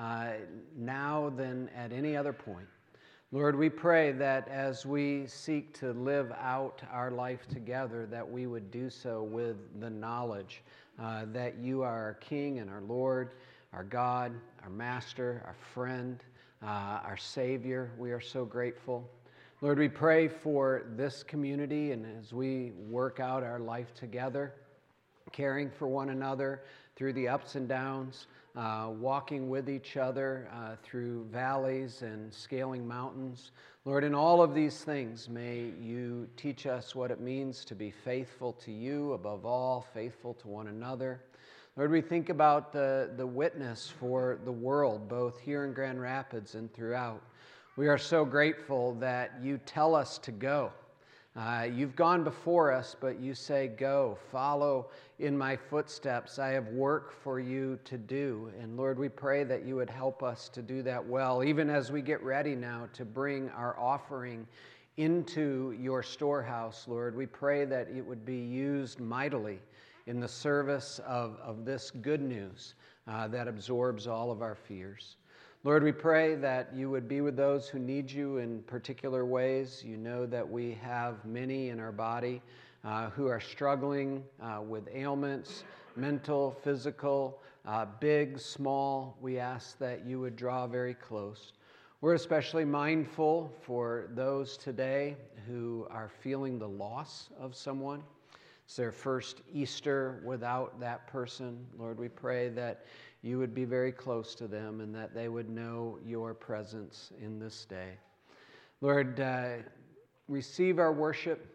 now than at any other point. Lord, we pray that as we seek to live out our life together, that we would do so with the knowledge that you are our King and our Lord, our God, our Master, our friend, our Savior. We are so grateful. Lord, we pray for this community, and as we work out our life together, caring for one another through the ups and downs, walking with each other through valleys and scaling mountains. Lord, in all of these things, may you teach us what it means to be faithful to you, above all, faithful to one another. Lord, we think about the witness for the world, both here in Grand Rapids and throughout. We are so grateful that you tell us to go. You've gone before us, but you say, go, follow in my footsteps. I have work for you to do. And Lord, we pray that you would help us to do that well, even as we get ready now to bring our offering into your storehouse, Lord. We pray that it would be used mightily in the service of this good news that absorbs all of our fears. Lord, we pray that you would be with those who need you in particular ways. You know that we have many in our body who are struggling with ailments, mental, physical, big, small. We ask that you would draw very close. We're especially mindful for those today who are feeling the loss of someone. It's their first Easter without that person. Lord, we pray that you would be very close to them and that they would know your presence in this day. Lord, receive our worship.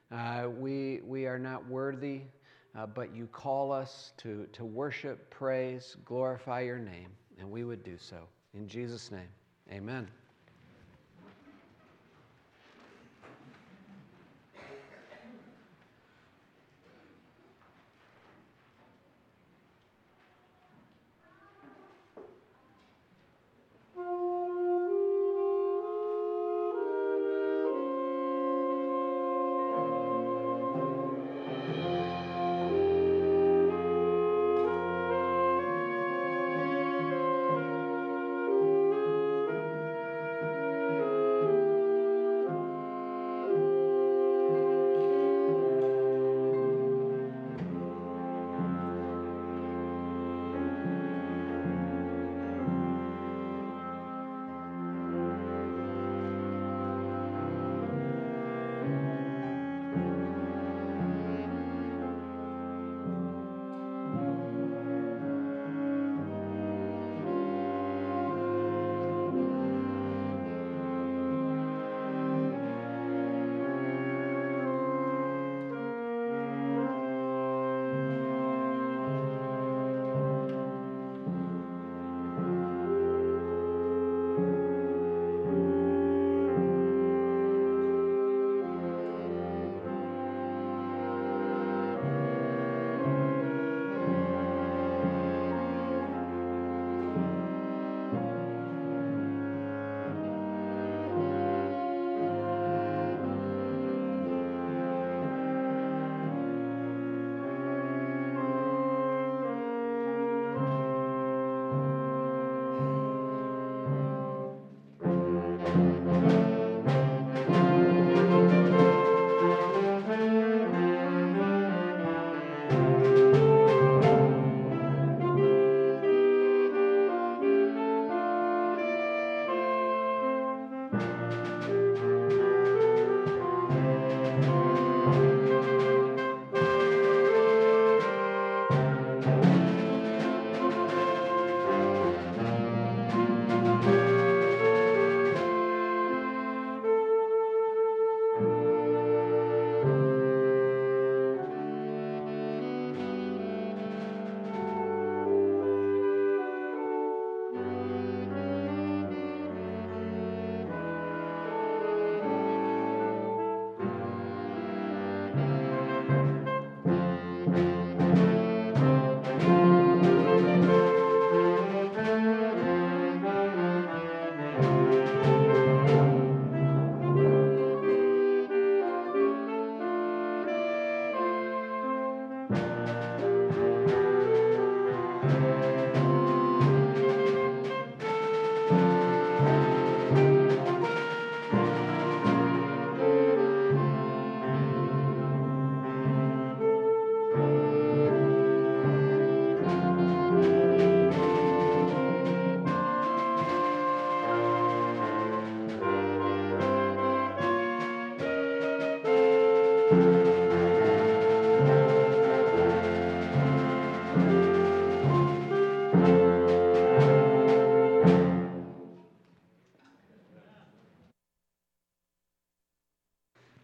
We are not worthy, but you call us to worship, praise, glorify your name, and we would do so. In Jesus' name, amen.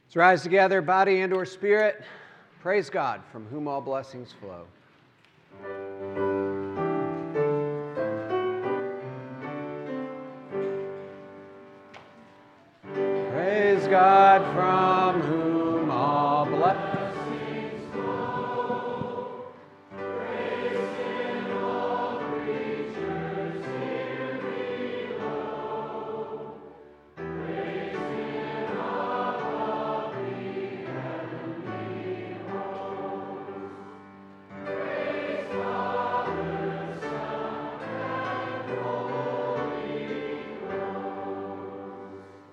Let's rise together, body and or spirit. Praise God, from whom all blessings flow. Praise God, from whom all blessings flow. Praise Him, all creatures here below. Praise Him above the heavenly hosts. Praise Father, Son, and Holy Ghost.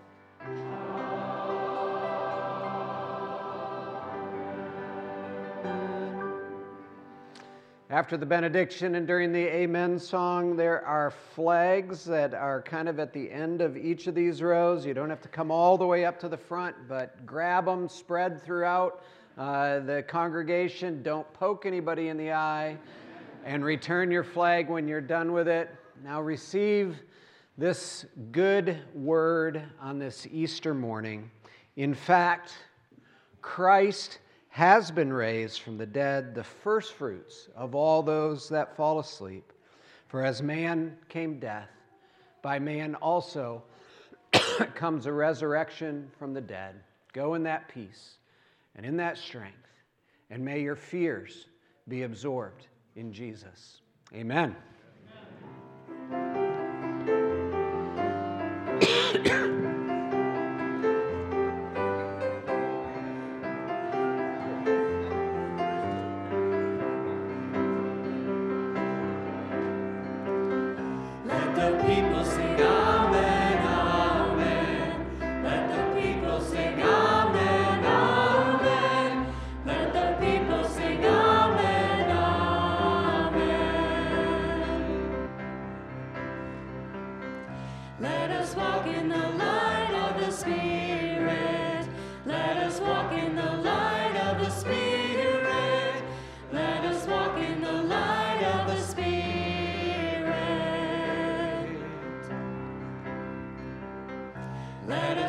After the benediction and during the Amen song, there are flags that are kind of at the end of each of these rows. You don't have to come all the way up to the front, but grab them, spread throughout the congregation. Don't poke anybody in the eye, and return your flag when you're done with it. Now receive this good word on this Easter morning. In fact, Christ has been raised from the dead, the firstfruits of all those that fall asleep. For as man came death, by man also comes a resurrection from the dead. Go in that peace and in that strength, and may your fears be absorbed in Jesus. Amen. Let us walk in the light of the Spirit. Let us walk in the light of the Spirit. Let us walk in the light of the Spirit. Let